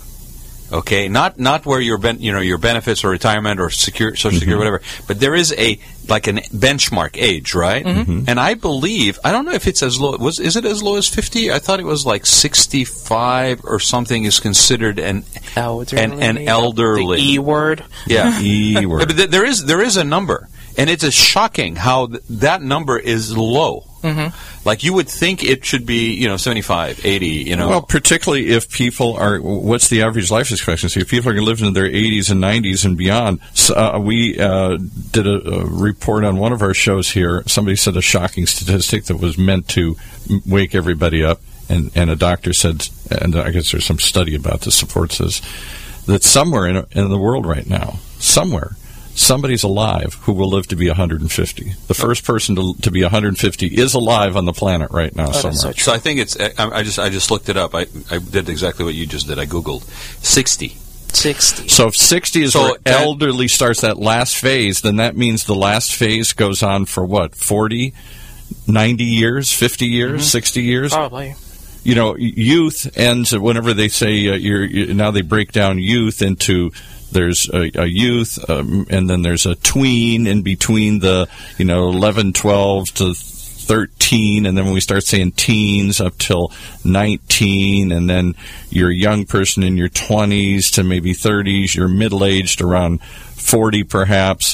Speaker 2: Okay, not not where your ben, you know your benefits or retirement or secure social
Speaker 3: Mm-hmm.
Speaker 2: security whatever, but there is a like an benchmark age, right?
Speaker 3: Mm-hmm.
Speaker 2: And I believe I don't know if it's as low was is it as low as fifty? I thought it was like sixty-five or something is considered an
Speaker 4: elderly.
Speaker 2: an, an elderly
Speaker 4: The E word.
Speaker 2: yeah.
Speaker 3: E word.
Speaker 2: But th- there is there is a number, and it's a shocking how th- that number is low.
Speaker 4: Mm-hmm.
Speaker 2: Like you would think it should be, you know, seventy-five, eighty, you know.
Speaker 3: Well, particularly if people are, what's the average life expectancy? If people are going to live into their eighties and nineties and beyond, so, uh, we uh, did a, a report on one of our shows here. Somebody said a shocking statistic that was meant to m- wake everybody up, and, and a doctor said, and I guess there's some study about this supports this, that somewhere in, in the world right now, somewhere, somebody's alive who will live to be one hundred fifty. The first person to, to be one hundred fifty is alive on the planet right now
Speaker 4: Oh, that's
Speaker 3: somewhere.
Speaker 4: so true.
Speaker 2: So I think it's. I, I just I just looked it up. I, I did exactly what you just did. I googled sixty.
Speaker 4: sixty.
Speaker 3: So if sixty is
Speaker 2: So
Speaker 3: where
Speaker 2: that-
Speaker 3: elderly starts that last phase, then that means the last phase goes on for what, forty, ninety years, fifty years,
Speaker 2: Mm-hmm.
Speaker 3: sixty years?
Speaker 4: Probably.
Speaker 3: You know, youth ends whenever they say, uh, you're, you now they break down youth into there's a, a youth, um, and then there's a tween in between the, you know, eleven, twelve to thirteen, and then when we start saying teens up till nineteen, and then you're a young person in your twenties to maybe thirties, you're middle-aged around forty perhaps,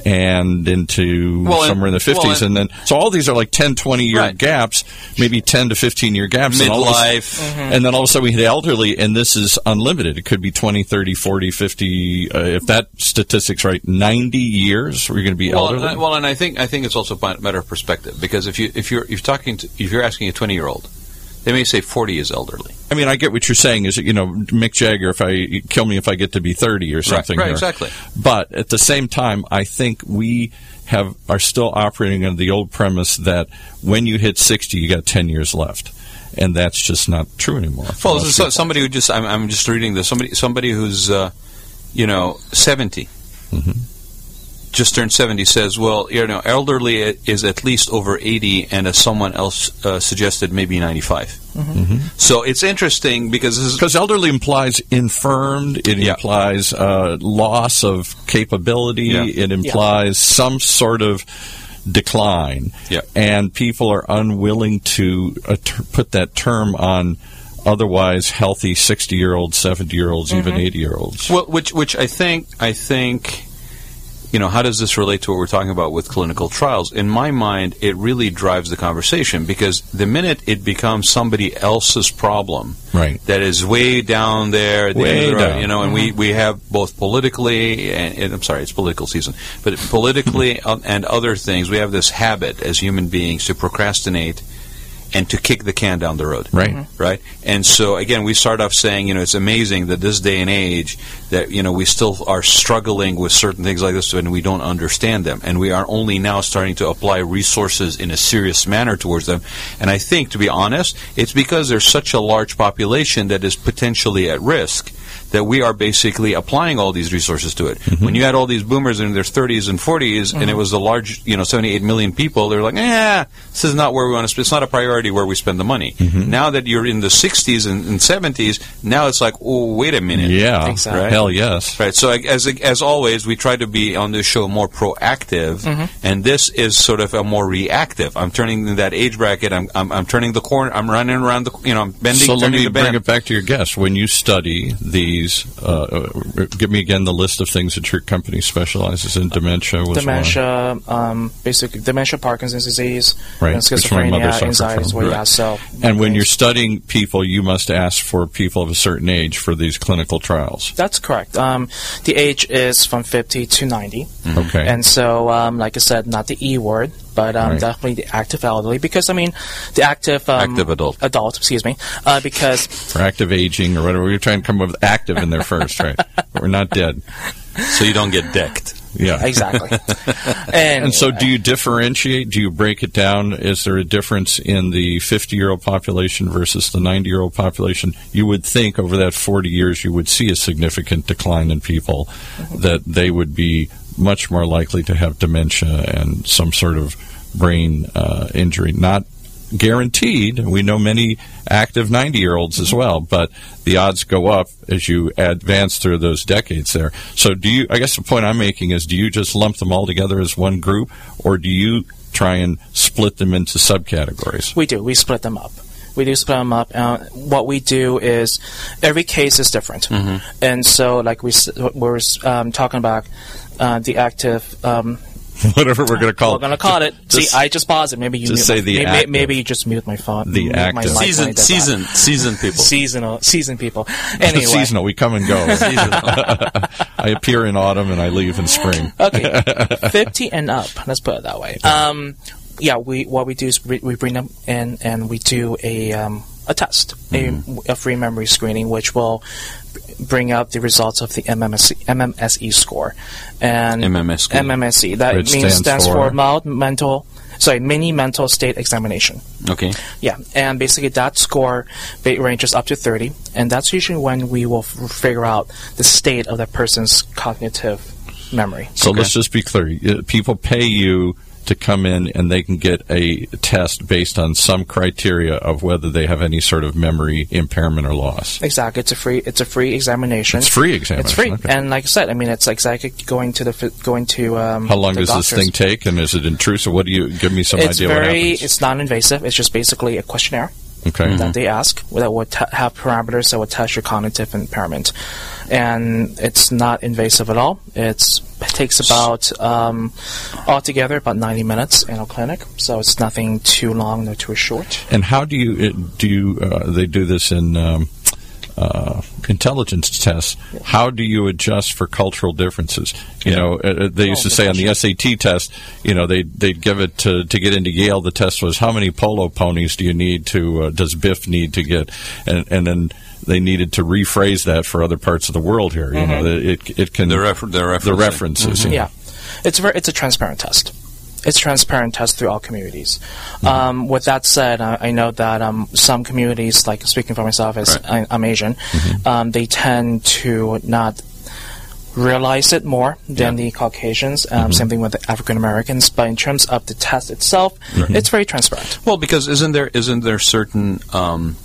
Speaker 3: and into
Speaker 2: Well, and-
Speaker 3: somewhere in the fifties,
Speaker 2: well, and-
Speaker 3: and then so all these are like ten, twenty year
Speaker 2: Right.
Speaker 3: gaps, maybe ten to fifteen year gaps, and, all of a,
Speaker 2: Midlife.
Speaker 3: and then all of a sudden we hit elderly, and this is unlimited. It could be twenty, thirty, forty, fifty, uh, if that statistic's right, ninety years we're going to be
Speaker 2: Well,
Speaker 3: elderly.
Speaker 2: and, well, and I think I think it's also a matter of perspective, because if you if you're if you're talking to, if you're asking a twenty year old, They may say forty is elderly.
Speaker 3: I mean, I get what you're saying. Is that, you know, Mick Jagger, if I kill me if I get to be thirty or something.
Speaker 2: Right, right
Speaker 3: or,
Speaker 2: exactly.
Speaker 3: But at the same time, I think we have are still operating on the old premise that when you hit sixty, you got ten years left. And that's just not true anymore.
Speaker 2: Well, this is somebody who just, I'm, I'm just reading this, somebody somebody who's, uh, you know, seventy, mm-hmm. just turned seventy, says, well, you know, elderly is at least over eighty, and as someone else uh, suggested, maybe ninety-five. Mm-hmm. Mm-hmm. So it's interesting because this is...
Speaker 3: Because elderly implies infirmed, it yeah. implies uh, loss of capability, yeah. it implies yeah. some sort of decline,
Speaker 2: yeah.
Speaker 3: and people are unwilling to uh, ter- put that term on otherwise healthy sixty-year-olds, seventy-year-olds, mm-hmm. even eighty-year-olds.
Speaker 2: Well, which, which I think, I think, you know, how does this relate to what we're talking about with clinical trials? In my mind, it really drives the conversation because the minute it becomes somebody else's problem,
Speaker 3: right.
Speaker 2: that is way down there, at the
Speaker 3: way
Speaker 2: end of the road,
Speaker 3: down.
Speaker 2: you know, and
Speaker 3: mm-hmm.
Speaker 2: we, we have both politically, and, and I'm sorry, it's political season, but politically and other things, we have this habit as human beings to procrastinate and to kick the can down the road.
Speaker 3: Right.
Speaker 2: Mm-hmm. Right? And so, again, we start off saying, you know, it's amazing that this day and age that, you know, we still are struggling with certain things like this and we don't understand them. And we are only now starting to apply resources in a serious manner towards them. And I think, to be honest, it's because there's such a large population that is potentially at risk that we are basically applying all these resources to it. Mm-hmm. When you had all these boomers in their thirties and forties, mm-hmm. and it was a large, you know, seventy-eight million people, they're like, eh, this is not where we want to spend. It's not a priority where we spend the money. Mm-hmm. Now that you're in the sixties and, and seventies, now it's like, oh, wait a minute.
Speaker 3: Yeah,
Speaker 4: exactly.
Speaker 3: Right? Hell yes.
Speaker 2: Right. So as as always, we try to be on this show more proactive, mm-hmm. and this is sort of a more reactive. I'm turning in that age bracket. I'm I'm, I'm turning the corner. I'm running around the, you know, I'm bending.
Speaker 3: So let me
Speaker 2: the
Speaker 3: bring
Speaker 2: bend.
Speaker 3: it back to your guest. When you study these, uh, give me again the list of things that your company specializes in. Dementia was
Speaker 4: dementia, um, basically dementia, Parkinson's disease,
Speaker 3: right.
Speaker 4: and schizophrenia, anxiety as well.
Speaker 3: Right.
Speaker 4: Yeah, so
Speaker 3: and when you're studying people, you must ask for people of a certain age for these clinical trials.
Speaker 4: That's correct. Um, the age is from fifty to ninety.
Speaker 3: Mm-hmm. Okay.
Speaker 4: And so, um, like I said, not the E word, but um,
Speaker 3: right.
Speaker 4: definitely the active elderly, because I mean, the active um,
Speaker 2: active adult,
Speaker 4: adult, excuse me, uh, because
Speaker 3: for active aging or whatever, we're trying to come up with active in there first, right? But we're not dead,
Speaker 2: so you don't get decked.
Speaker 3: Yeah,
Speaker 4: exactly.
Speaker 3: and, and so, do you differentiate? Do you break it down? Is there a difference in the fifty-year-old population versus the ninety-year-old population? You would think over that forty years, you would see a significant decline in people, mm-hmm. that they would be much more likely to have dementia and some sort of brain uh, injury. Not guaranteed. We know many active ninety-year-olds as well, but the odds go up as you advance through those decades there. So do you, I guess the point I'm making is, do you just lump them all together as one group, or do you try and split them into subcategories?
Speaker 4: We do. We split them up. We do split them up. Uh, what we do is every case is different. Mm-hmm. And so, like we were um, talking about uh, the active... Um,
Speaker 3: Whatever we're going to call
Speaker 4: we're
Speaker 3: it.
Speaker 4: We're going to call it.
Speaker 3: Just,
Speaker 4: See, I just paused it. Maybe you
Speaker 3: just
Speaker 4: mute
Speaker 3: say
Speaker 4: my,
Speaker 3: the
Speaker 4: maybe,
Speaker 3: active.
Speaker 4: maybe you just mute my phone.
Speaker 3: The
Speaker 4: mute
Speaker 3: active.
Speaker 4: My mic
Speaker 2: season, season, season people.
Speaker 4: Seasonal, season people. Anyway.
Speaker 3: Seasonal. We come and go. I appear in autumn and I leave in spring.
Speaker 4: Okay. fifty and up. Let's put it that way. Um, yeah, we what we do is we, we bring them in and we do a um, a test, mm-hmm. a, a free memory screening, which will bring out the results of the M M S E, M M S E score. And
Speaker 2: M M S E.
Speaker 4: M M S E. That
Speaker 3: Which
Speaker 4: means
Speaker 3: stands,
Speaker 4: stands
Speaker 3: for,
Speaker 4: for mild mental, sorry, mini mental state examination.
Speaker 2: Okay.
Speaker 4: Yeah, and basically that score ranges up to thirty, and that's usually when we will f- figure out the state of that person's cognitive memory.
Speaker 3: So
Speaker 4: okay.
Speaker 3: let's just be clear. People pay you to come in and they can get a test based on some criteria of whether they have any sort of memory impairment or loss.
Speaker 4: Exactly. It's a free it's a free examination.
Speaker 3: It's free examination.
Speaker 4: It's free.
Speaker 3: Okay.
Speaker 4: And like I said, I mean it's exactly going to the going to um,
Speaker 3: How long
Speaker 4: the
Speaker 3: does
Speaker 4: doctors.
Speaker 3: this thing take, and is it intrusive? What do you give me some
Speaker 4: it's
Speaker 3: idea
Speaker 4: very,
Speaker 3: what happens?
Speaker 4: It's non-invasive. It's just basically a questionnaire.
Speaker 3: Okay.
Speaker 4: That
Speaker 3: Mm-hmm.
Speaker 4: they ask that would t- have parameters that would test your cognitive impairment, and it's not invasive at all. It's, it takes about um, altogether about ninety minutes in a clinic, so it's nothing too long nor too short.
Speaker 3: And how do you it, do? You, uh, they do this in um, uh, intelligence tests, how do you adjust for cultural differences? You
Speaker 2: Yeah.
Speaker 3: know, uh, they used
Speaker 4: Oh,
Speaker 3: to say on the
Speaker 4: good
Speaker 3: S A T test, you know, they they'd give it to to get into Yale. The test was how many polo ponies do you need to uh, does Biff need to get, and and then they needed to rephrase that for other parts of the world here. You know, that it it can
Speaker 2: The refer- the
Speaker 3: the
Speaker 2: referencing.
Speaker 3: references. you know.
Speaker 4: Yeah, it's very, it's a transparent test. It's a transparent test through all communities. Um, with that said, I, I know that um, some communities, like speaking for myself, as
Speaker 2: Right.
Speaker 4: I, I'm Asian, um, they tend to not realize it more than the Caucasians. Um, Same thing with the African Americans. But in terms of the test itself, it's very transparent.
Speaker 2: Well, because isn't there isn't there certain um,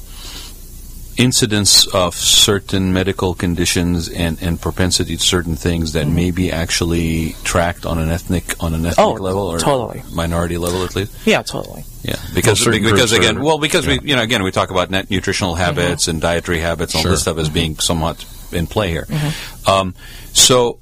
Speaker 2: incidents of certain medical conditions and, and propensity to certain things that may be actually tracked on an ethnic on an ethnic
Speaker 4: Oh,
Speaker 2: level or
Speaker 4: totally.
Speaker 2: minority level at least?
Speaker 4: Yeah, totally.
Speaker 2: Yeah, because
Speaker 3: certain
Speaker 2: because
Speaker 3: groups
Speaker 2: again,
Speaker 3: are-
Speaker 2: well, because
Speaker 3: yeah.
Speaker 2: we you know again we talk about net nutritional habits and dietary habits and all
Speaker 3: Sure.
Speaker 2: this stuff as being somewhat in play here. Um, so,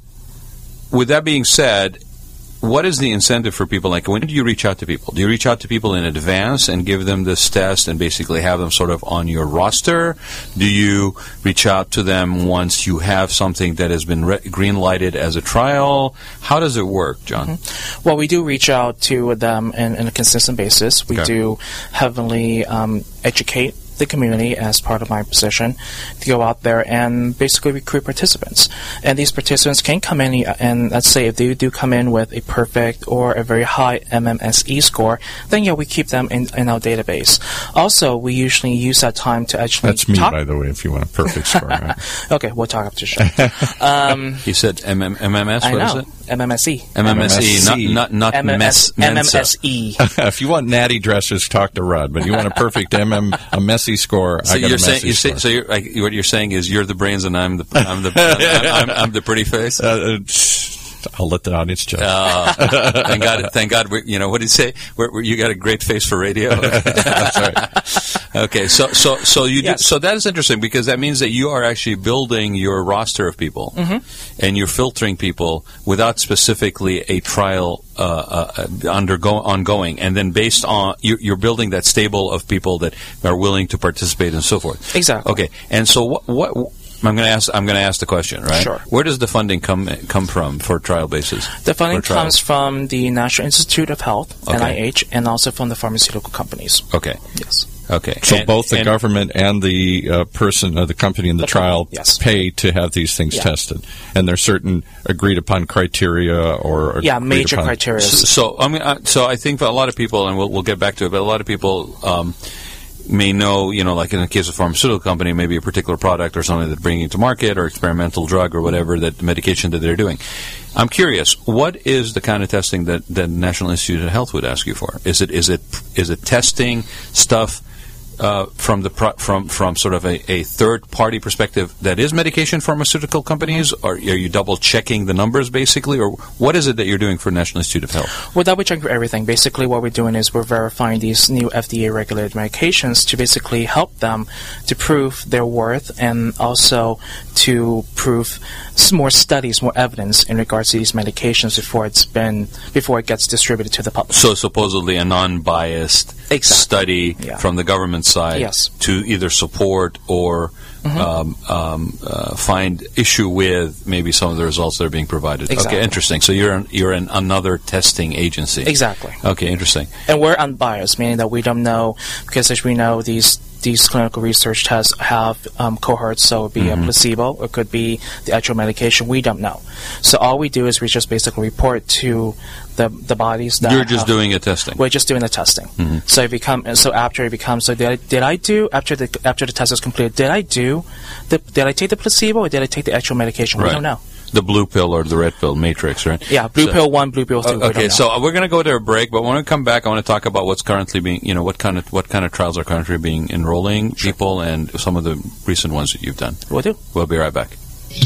Speaker 2: with that being said, what is the incentive for people? Like, when do you reach out to people? Do you reach out to people in advance and give them this test and basically have them sort of on your roster? Do you reach out to them once you have something that has been re- green lighted as a trial? How does it work, John?
Speaker 4: Well, we do reach out to them in, in a consistent basis. We
Speaker 2: Okay.
Speaker 4: do heavily um, educate the community as part of my position to go out there and basically recruit participants. And these participants can come in and let's say if they do come in with a perfect or a very high M M S E score, then yeah, we keep them in, in our database. Also, we usually use that time to actually
Speaker 3: That's me,
Speaker 4: talk.
Speaker 3: by the way, if you want a perfect score. Right?
Speaker 4: Okay, we'll talk after the show. um,
Speaker 2: He said M M- M M S,
Speaker 4: I
Speaker 2: what is
Speaker 4: know.
Speaker 2: it?
Speaker 4: M M S E.
Speaker 2: M M S E, not,
Speaker 3: M M S E.
Speaker 2: not, not
Speaker 4: M M S,
Speaker 2: mess, Mensa.
Speaker 4: M M S E.
Speaker 3: If you want natty dresses, talk to Rod. But you want a perfect M M, a messy score,
Speaker 2: So
Speaker 3: I got
Speaker 2: you're
Speaker 3: a
Speaker 2: saying,
Speaker 3: messy
Speaker 2: you say,
Speaker 3: score.
Speaker 2: so you're, like, what you're saying is you're the brains and I'm the I'm the I'm, I'm, I'm the pretty face.
Speaker 3: Uh, I'll let the audience judge.
Speaker 2: Uh, thank God! Thank God! We, you know what did he say? We're, we're, you got a great face for radio.
Speaker 3: That's right.
Speaker 2: Okay, so so so you
Speaker 4: Yes.
Speaker 2: do, so that is interesting because that means that you are actually building your roster of people, and you're filtering people without specifically a trial uh, uh, undergo ongoing, and then based on you're, you're building that stable of people that are willing to participate and so forth.
Speaker 4: Exactly.
Speaker 2: Okay, and so what what. I'm going to ask. I'm going to ask the question, right?
Speaker 4: Sure.
Speaker 2: Where does the funding come come from for trial basis?
Speaker 4: The funding
Speaker 2: for trials?
Speaker 4: comes from the National Institute of Health,
Speaker 2: Okay.
Speaker 4: N I H, and also from the pharmaceutical companies.
Speaker 2: Okay.
Speaker 4: Yes.
Speaker 2: Okay.
Speaker 3: So
Speaker 2: And-
Speaker 3: both the
Speaker 2: and-
Speaker 3: government and the uh, person, uh, the company in the,
Speaker 4: The
Speaker 3: trial,
Speaker 4: company, yes.
Speaker 3: pay to have these things
Speaker 4: Yeah.
Speaker 3: tested, and there's certain agreed upon criteria or
Speaker 4: Yeah,
Speaker 3: agreed
Speaker 4: major
Speaker 3: upon-
Speaker 4: criteria.
Speaker 2: So, so I mean, uh, so I think that a lot of people, and we'll, we'll get back to it, but a lot of people um, may know, you know, like in the case of a pharmaceutical company, maybe a particular product or something that they're bringing to market or experimental drug or whatever, that medication that they're doing. I'm curious, what is the kind of testing that the National Institute of Health would ask you for? Is it is it is it testing stuff uh, from the pro- from from sort of a, a third party perspective that is medication pharmaceutical companies, or are you double checking the numbers basically, or what is it that you're doing for National Institute of Health?
Speaker 4: With double checking for everything, basically what we're doing is we're verifying these new F D A-regulated medications to basically help them to prove their worth and also to prove s- more studies, more evidence in regards to these medications before it's been before it gets distributed to the public.
Speaker 2: So supposedly a non-biased
Speaker 4: Exactly.
Speaker 2: study
Speaker 4: Yeah.
Speaker 2: from the government side
Speaker 4: Yes.
Speaker 2: to either support or um, um, uh, find issue with maybe some of the results that are being provided.
Speaker 4: Exactly.
Speaker 2: Okay, interesting. So you're an, you're in another testing agency.
Speaker 4: Exactly.
Speaker 2: Okay, interesting.
Speaker 4: And we're unbiased, meaning that we don't know, because as we know, these these clinical research tests have um, cohorts, so it would be a placebo, or it could be the actual medication. We don't know. So all we do is we just basically report to the the bodies that
Speaker 2: You're just
Speaker 4: have-
Speaker 2: doing a testing.
Speaker 4: We're just doing the testing. So it become so after it becomes so did I, did I do after the after the test is completed? Did I do the did I take the placebo or did I take the actual medication? We
Speaker 2: Right.
Speaker 4: don't know.
Speaker 2: The blue pill or the red pill matrix, right?
Speaker 4: Yeah, blue
Speaker 2: So-
Speaker 4: pill one, blue pill two. we don't
Speaker 2: Okay,
Speaker 4: know.
Speaker 2: so we're going to go to a break, but when we come back, I want to talk about what's currently being, you know, what kind of what kind of trials are currently being enrolling people, and some of the recent ones that you've done.
Speaker 4: we'll do.
Speaker 2: We'll be right back.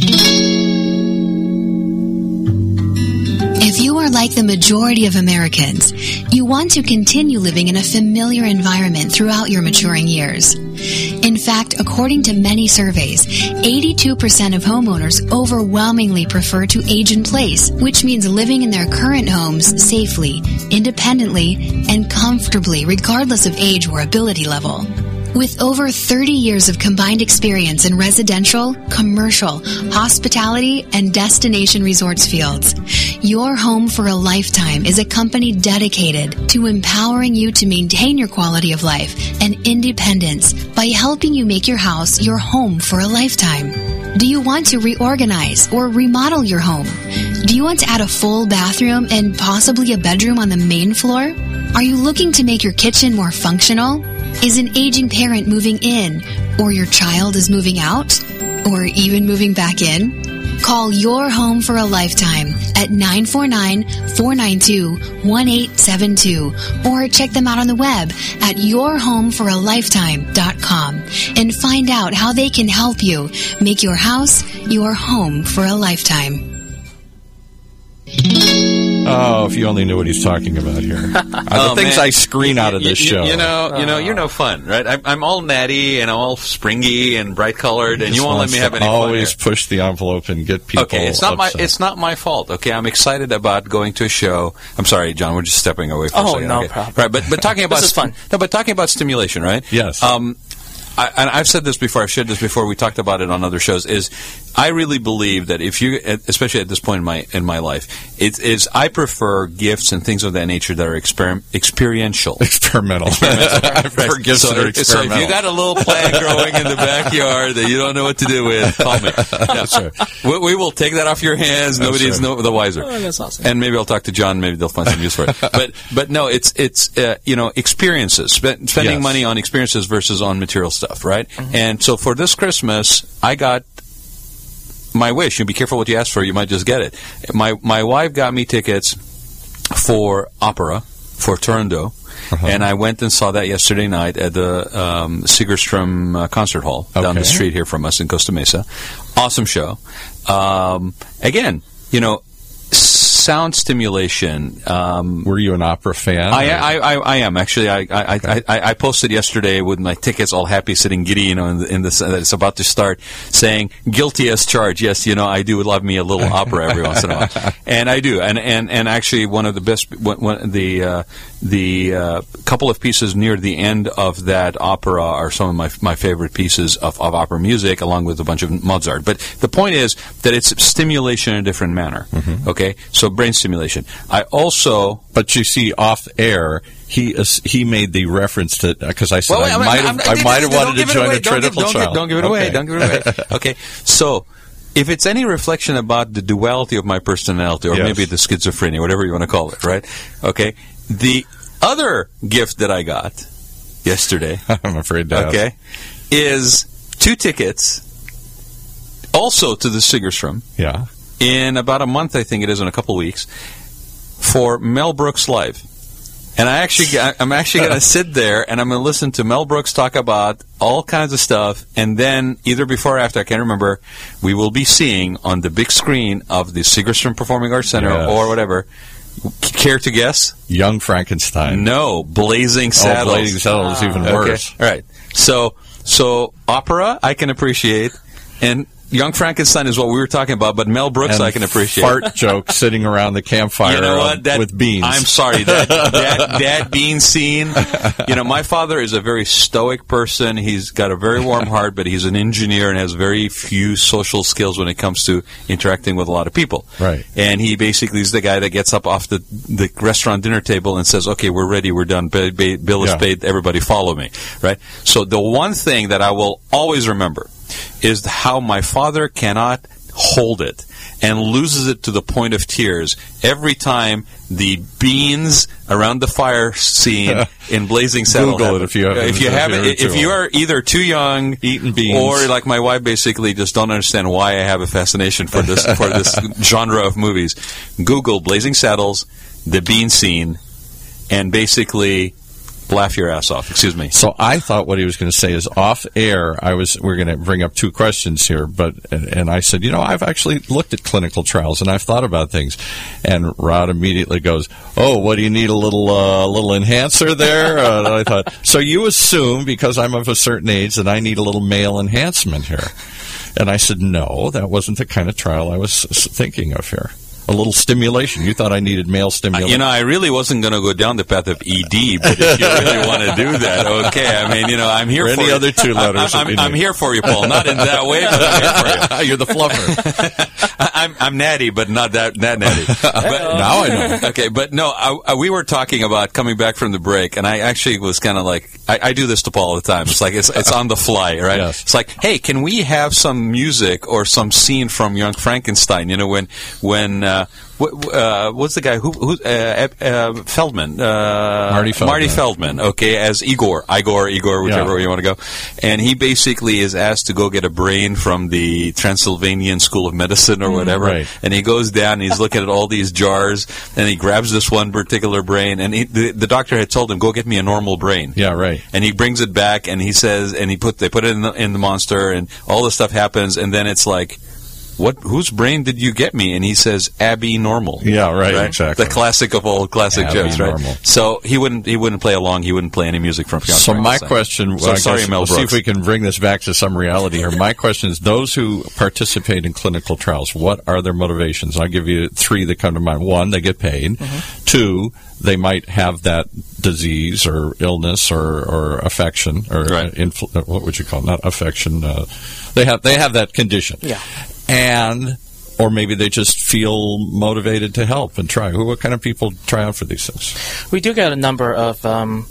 Speaker 1: If you are like the majority of Americans, you want to continue living in a familiar environment throughout your maturing years. In fact, according to many surveys, eighty-two percent of homeowners overwhelmingly prefer to age in place, which means living in their current homes safely, independently, and comfortably regardless of age or ability level. With over thirty years of combined experience in residential, commercial, hospitality, and destination resorts fields, Your Home for a Lifetime is a company dedicated to empowering you to maintain your quality of life and independence by helping you make your house your home for a lifetime. Do you want to reorganize or remodel your home? Do you want to add a full bathroom and possibly a bedroom on the main floor? Are you looking to make your kitchen more functional? Is an aging parent moving in, or your child is moving out, or even moving back in? Call Your Home for a Lifetime at nine four nine, four nine two, one eight seven two or check them out on the web at your home for a lifetime dot com and find out how they can help you make your house your home for a lifetime.
Speaker 3: Oh, if you only knew what he's talking about here. Are the
Speaker 2: oh,
Speaker 3: things
Speaker 2: man.
Speaker 3: I screen out of this
Speaker 2: you,
Speaker 3: show.
Speaker 2: You know, you know, you're no fun, right? I'm, I'm all natty and all springy and bright colored, and you won't let me have any fun.
Speaker 3: Always
Speaker 2: here.
Speaker 3: push the envelope and get people.
Speaker 2: Okay, it's not
Speaker 3: upset.
Speaker 2: my it's not my fault. Okay, I'm excited about going to a show. I'm sorry, John. We're just stepping away for
Speaker 4: oh,
Speaker 2: a second.
Speaker 4: no
Speaker 2: okay.
Speaker 4: problem.
Speaker 2: Right, but but talking about
Speaker 4: this is fun.
Speaker 2: No, but talking about stimulation, right?
Speaker 3: Yes.
Speaker 2: Um, I, and I've said this before. I've shared this before. We talked about it on other shows. Is I really believe that if you, especially at this point in my in my life, it is I prefer gifts and things of that nature that are exper- experiential,
Speaker 3: experimental.
Speaker 2: experimental.
Speaker 3: I prefer
Speaker 2: right.
Speaker 3: gifts
Speaker 2: so,
Speaker 3: that are experimental.
Speaker 2: So if you got a little plant growing in the backyard that you don't know what to do with, call me. Yeah.
Speaker 3: That's right.
Speaker 2: we, we will take that off your hands.
Speaker 3: That's
Speaker 2: Nobody's
Speaker 3: right.
Speaker 2: no, the wiser.
Speaker 4: Oh, that's awesome.
Speaker 2: And maybe I'll talk to John. Maybe they'll find some use for it. But but no, it's it's uh, you know experiences. Sp- spending
Speaker 3: Yes.
Speaker 2: money on experiences versus on material stuff, right? Mm-hmm. And so for this Christmas, I got my wish. You be careful what you ask for. You might just get it. My my wife got me tickets for opera for Turandot. Uh-huh. And I went and saw that yesterday night at the um, Segerstrom uh, Concert Hall
Speaker 3: okay.
Speaker 2: down the street here from us in Costa Mesa. Awesome show. Um, again, you know, sound stimulation. Um,
Speaker 3: Were you an opera fan?
Speaker 2: I, I, I, I am actually. I, I, okay. I, I posted yesterday with my tickets, all happy, sitting giddy, you know, in the, in the that it's about to start, saying guilty as charged. Yes, you know, I do love me a little opera every once in a while, and I do. And and, and actually, one of the best, one, one, the uh, the uh, couple of pieces near the end of that opera are some of my my favorite pieces of, of opera music, along with a bunch of Mozart. But the point is that it's stimulation in a different manner. Mm-hmm. Okay, so brain stimulation. I also,
Speaker 3: but you see, off air, he uh, he made the reference to because I said
Speaker 2: well,
Speaker 3: I,
Speaker 2: I mean,
Speaker 3: might have I might have wanted to join
Speaker 2: away.
Speaker 3: a critical
Speaker 2: don't
Speaker 3: trial.
Speaker 2: Give, don't give it away.
Speaker 3: Okay.
Speaker 2: Don't give it away. Okay, so if it's any reflection about the duality of my personality, or
Speaker 3: yes.
Speaker 2: maybe the schizophrenia, whatever you want to call it, right? Okay, the other gift that I got yesterday,
Speaker 3: I'm afraid to
Speaker 2: okay,
Speaker 3: ask.
Speaker 2: is two tickets, also to the Segerstrom.
Speaker 3: Yeah.
Speaker 2: In about a month, I think it is, in a couple of weeks, for Mel Brooks Live. And I actually, I'm actually going to sit there and I'm going to listen to Mel Brooks talk about all kinds of stuff. And then, either before or after, I can't remember, we will be seeing on the big screen of the Segerstrom Performing Arts Center
Speaker 3: yes.
Speaker 2: or whatever. Care to guess?
Speaker 3: Young Frankenstein.
Speaker 2: No, Blazing Saddles.
Speaker 3: Oh, Blazing Saddles is even
Speaker 2: okay.
Speaker 3: worse.
Speaker 2: All right. So, so opera I can appreciate, and Young Frankenstein is what we were talking about, but Mel Brooks
Speaker 3: and
Speaker 2: I can appreciate.
Speaker 3: Fart jokes sitting around the campfire
Speaker 2: you know what? That,
Speaker 3: with beans.
Speaker 2: I'm sorry, that, that that bean scene. You know, my father is a very stoic person. He's got a very warm heart, but he's an engineer and has very few social skills when it comes to interacting with a lot of people.
Speaker 3: Right.
Speaker 2: And he basically is the guy that gets up off the, the restaurant dinner table and says, "Okay, we're ready, we're done. Bill is
Speaker 3: yeah.
Speaker 2: paid. Everybody follow me." Right. So the one thing that I will always remember is how my father cannot hold it and loses it to the point of tears every time the beans around the fire scene in Blazing Saddles.
Speaker 3: Google it if you have.
Speaker 2: If you have, if you are either too young,
Speaker 3: eating beans,
Speaker 2: or like my wife, basically just don't understand why I have a fascination for this for this genre of movies. Google Blazing Saddles, the bean scene, and basically laugh your ass off. Excuse me.
Speaker 3: So I thought what he was going to say is off air. I was we're going to bring up two questions here, but and, and I said, you know, I've actually looked at clinical trials and I've thought about things. And Rod immediately goes, "Oh, what do you need? A little uh, little enhancer there?" uh, and I thought, so you assume because I'm of a certain age that I need a little male enhancement here? And I said, no, that wasn't the kind of trial I was thinking of here. a little stimulation. You thought I needed male stimulation.
Speaker 2: You know, I really wasn't going to go down the path of E D, but if you really want to do that, okay. I mean, you know, I'm here
Speaker 3: or
Speaker 2: for
Speaker 3: any
Speaker 2: you.
Speaker 3: other two letters.
Speaker 2: I'm, I'm, I'm here for you, Paul. Not in that way, but I'm here for you.
Speaker 3: You're the fluffer.
Speaker 2: I'm, I'm natty, but not that, that natty. But,
Speaker 3: now I know.
Speaker 2: Okay, but no, I, I, we were talking about coming back from the break, and I actually was kind of like, I, I do this to Paul all the time. It's like, it's, it's on the fly, right?
Speaker 3: Yes.
Speaker 2: It's like, hey, can we have some music or some scene from Young Frankenstein? You know, when, when, uh, What, uh, what's the guy who, who uh, uh, Feldman, uh,
Speaker 3: Marty Feldman.
Speaker 2: Marty Feldman, okay, as Igor, Igor, Igor, whichever
Speaker 3: Yeah.
Speaker 2: way you want to go, and he basically is asked to go get a brain from the Transylvanian School of Medicine or whatever,
Speaker 3: right.
Speaker 2: and he goes down and he's looking at all these jars, and he grabs this one particular brain, and he, the, the doctor had told him, go get me a normal brain.
Speaker 3: Yeah, right.
Speaker 2: And he brings it back, and he says, and he put they put it in the, in the monster, and all this stuff happens, and then it's like, what? Whose brain did you get me? And he says, Abby Normal.
Speaker 3: Yeah, right, exactly.
Speaker 2: The classic of all classic
Speaker 3: Abby
Speaker 2: jokes, right?
Speaker 3: Normal.
Speaker 2: So he wouldn't he wouldn't play along. He wouldn't play any music from Young
Speaker 3: So my
Speaker 2: Frankenstein.
Speaker 3: question, well,
Speaker 2: So
Speaker 3: I
Speaker 2: sorry,
Speaker 3: guess
Speaker 2: Mel
Speaker 3: we'll see if
Speaker 2: Brooks.
Speaker 3: we can bring this back to some reality here. My question is, those who participate in clinical trials, what are their motivations? I'll give you three that come to mind. One, they get paid. Mm-hmm. Two, they might have that disease or illness or, or affection or
Speaker 2: Right.
Speaker 3: infl- what would you call it? Not affection. Uh, they have they have that condition.
Speaker 4: Yeah.
Speaker 3: And or maybe they just feel motivated to help and try. Who, what kind of people try out for these things?
Speaker 4: We do get a number of um,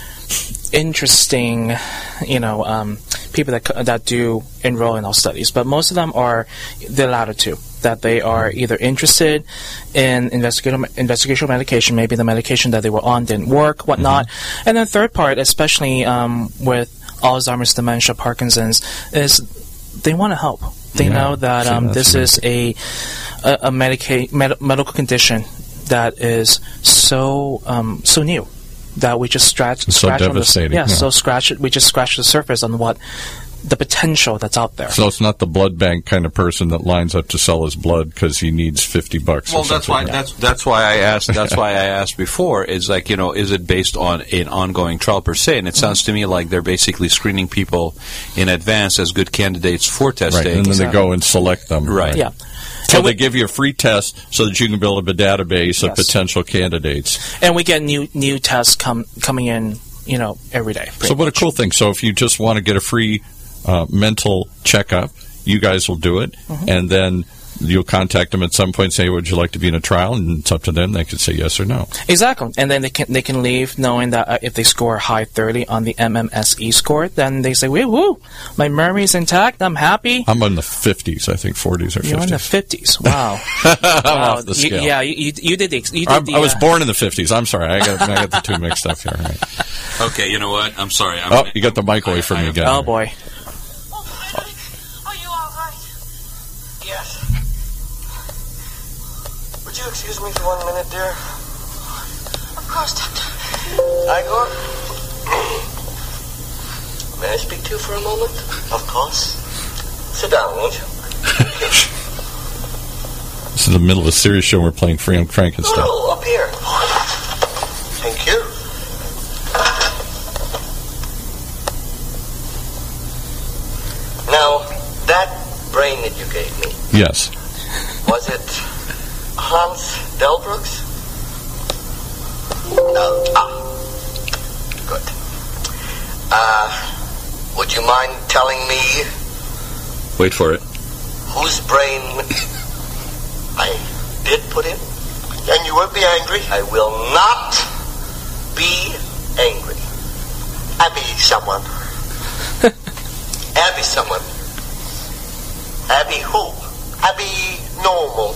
Speaker 4: interesting, you know, um, people that c- that do enroll in our studies, but most of them are the latter two. That they are either interested in investigational investigational medication, maybe the medication that they were on didn't work, whatnot, mm-hmm. and then third part, especially um, with Alzheimer's, dementia, Parkinson's, is they want to help. They
Speaker 3: Yeah.
Speaker 4: know that
Speaker 3: See,
Speaker 4: um,
Speaker 3: that's
Speaker 4: this is a a, a medica- med- medical condition that is so um, so new that we just scratch
Speaker 3: It's so
Speaker 4: scratch on the,
Speaker 3: devastating,
Speaker 4: yeah,
Speaker 3: yeah.
Speaker 4: so scratch it. We just scratch the surface on what the potential that's out there.
Speaker 3: So it's not the blood bank kind of person that lines up to sell his blood because he needs fifty bucks.
Speaker 2: Well,
Speaker 3: or
Speaker 2: that's
Speaker 3: something.
Speaker 2: why that's that's why I asked. That's why I asked before. Is like, you know, is it based on an ongoing trial per se? And it sounds to me like they're basically screening people in advance as good candidates for testing.
Speaker 3: Right, and then they go and select them.
Speaker 2: Right.
Speaker 4: Yeah.
Speaker 3: So
Speaker 4: And
Speaker 3: they
Speaker 4: we-
Speaker 3: give you a free test so that you can build up a database of
Speaker 4: Yes.
Speaker 3: potential candidates.
Speaker 4: And we get new new tests come coming in, you know, every day. pretty
Speaker 3: So what a
Speaker 4: much.
Speaker 3: cool thing. So if you just want to get a free uh, mental checkup, you guys will do it,
Speaker 4: Mm-hmm.
Speaker 3: and then you'll contact them at some point and say, would you like to be in a trial? And it's up to them. They could say yes or no.
Speaker 4: Exactly, and then they can they can leave knowing that uh, if they score high thirty on the M M S E score, then they say, "Woo, woo, my memory's intact. I'm happy."
Speaker 3: I'm in the fifties, I think, forties or
Speaker 4: You're in the
Speaker 3: fifties.
Speaker 4: fifties. Wow.
Speaker 3: I'm
Speaker 4: wow.
Speaker 3: off the
Speaker 4: You-
Speaker 3: scale.
Speaker 4: yeah, you, you, you did the. ex- You did
Speaker 3: I'm-
Speaker 4: the
Speaker 3: I was
Speaker 4: uh,
Speaker 3: born in the fifties. I'm sorry. I got, I got the two mixed up here. Right.
Speaker 2: Okay, you know what? I'm sorry. I'm,
Speaker 3: Oh, you got the mic away from
Speaker 2: I-
Speaker 3: me
Speaker 2: I-
Speaker 3: again.
Speaker 4: Oh boy.
Speaker 5: Oh, Henry, are you all right? Yes. Would you excuse me for one minute, dear? Of course, Doctor. Igor? May I speak to you for a moment? Of course. Sit down, won't you?
Speaker 3: This is the middle of a serious show. We're playing Free Young Frankenstein.
Speaker 5: No, no, up here. Thank you. Now, that brain that you gave me,
Speaker 3: Yes.
Speaker 5: was it Hans Delbrooks? No. Ah. Good. Uh, would you mind telling me
Speaker 2: Wait for it.
Speaker 5: whose brain I did put in? And you won't be angry? I will not be angry. Abby someone. Abby someone. Abby who? Abby normal.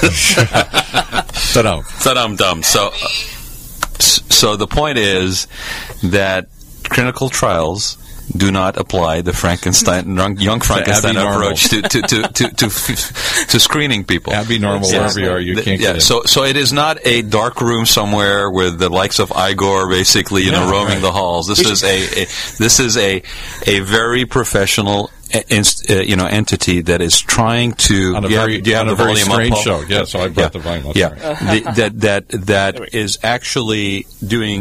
Speaker 3: Sit down.
Speaker 2: Ta-dum dum. So,
Speaker 5: Abby
Speaker 2: so the point is that clinical trials do not apply the Frankenstein, young Frankenstein
Speaker 3: Abby normal.
Speaker 2: approach to to to to, to, to screening people.
Speaker 3: Abby normal,
Speaker 2: Yes.
Speaker 3: wherever you are, you
Speaker 2: The-
Speaker 3: can't
Speaker 2: yeah,
Speaker 3: get in.
Speaker 2: so so it is not a dark room somewhere with the likes of Igor, basically, you know,
Speaker 3: Yeah,
Speaker 2: roaming
Speaker 3: right.
Speaker 2: the halls. This is a, a this is a a very professional, uh, inst, uh, you know, entity that is trying to.
Speaker 3: On a
Speaker 2: do you have-
Speaker 3: very-
Speaker 2: do you have
Speaker 3: on a
Speaker 2: the
Speaker 3: very
Speaker 2: volume up,
Speaker 3: strange
Speaker 2: Paul?
Speaker 3: show. Yeah, so I brought
Speaker 2: Yeah.
Speaker 3: the volume up.
Speaker 2: Yeah,
Speaker 3: Sorry.
Speaker 2: The- that that that is actually doing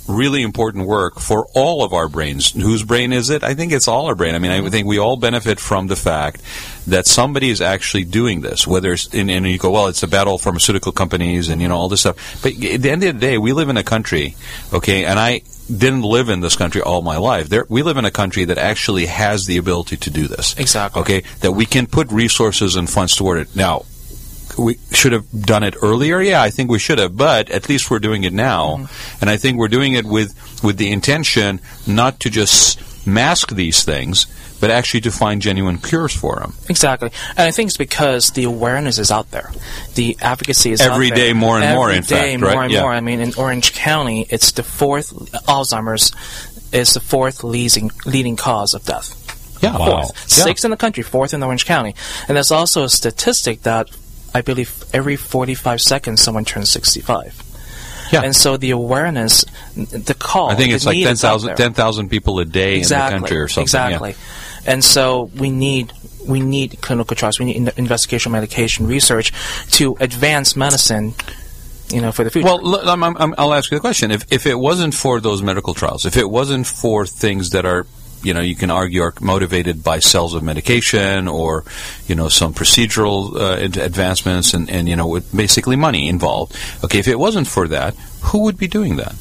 Speaker 2: really important work for all of our brains. Whose brain is it? I think it's all our brain. I mean, I think we all benefit from the fact that somebody is actually doing this. Whether it's, and, and you go, well, it's the battle of pharmaceutical companies and, you know, all this stuff. But at the end of the day, we live in a country, okay, and I didn't live in this country all my life. There, we live in a country that actually has the ability to do this.
Speaker 4: Exactly.
Speaker 2: Okay, that we can put resources and funds toward it. Now, we should have done it earlier. Yeah, I think we should have, but at least we're doing it now, mm-hmm. and I think we're doing it with with the intention not to just mask these things, but actually to find genuine cures for them.
Speaker 4: Exactly, and I think it's because the awareness is out there, the advocacy is
Speaker 2: every
Speaker 4: out there.
Speaker 2: day more and
Speaker 4: every
Speaker 2: more. In
Speaker 4: day
Speaker 2: fact,
Speaker 4: more
Speaker 2: right?
Speaker 4: and
Speaker 2: yeah.
Speaker 4: more. I mean, in Orange County, it's the fourth Alzheimer's is the fourth leading leading cause of death.
Speaker 2: Yeah,
Speaker 4: fourth,
Speaker 2: wow.
Speaker 4: sixth
Speaker 2: yeah.
Speaker 4: in the country, fourth in Orange County, and there's also a statistic that I believe every forty-five seconds someone turns sixty-five.
Speaker 2: Yeah.
Speaker 4: And so the awareness, the call,
Speaker 2: I think it's
Speaker 4: the
Speaker 2: like
Speaker 4: need
Speaker 2: ten
Speaker 4: is out
Speaker 2: thousand
Speaker 4: there.
Speaker 2: ten thousand people a day
Speaker 4: exactly.
Speaker 2: in the country or something.
Speaker 4: Exactly.
Speaker 2: Yeah.
Speaker 4: And so we need we need clinical trials, we need in- investigational medication research to advance medicine, you know, for the future.
Speaker 2: Well, look, I'm, I'm, I'll ask you the question. If if it wasn't for those medical trials, if it wasn't for things that are, you know, you can argue are motivated by sales of medication or, you know, some procedural uh, advancements and, and, you know, with basically money involved. Okay, if it wasn't for that, who would be doing that?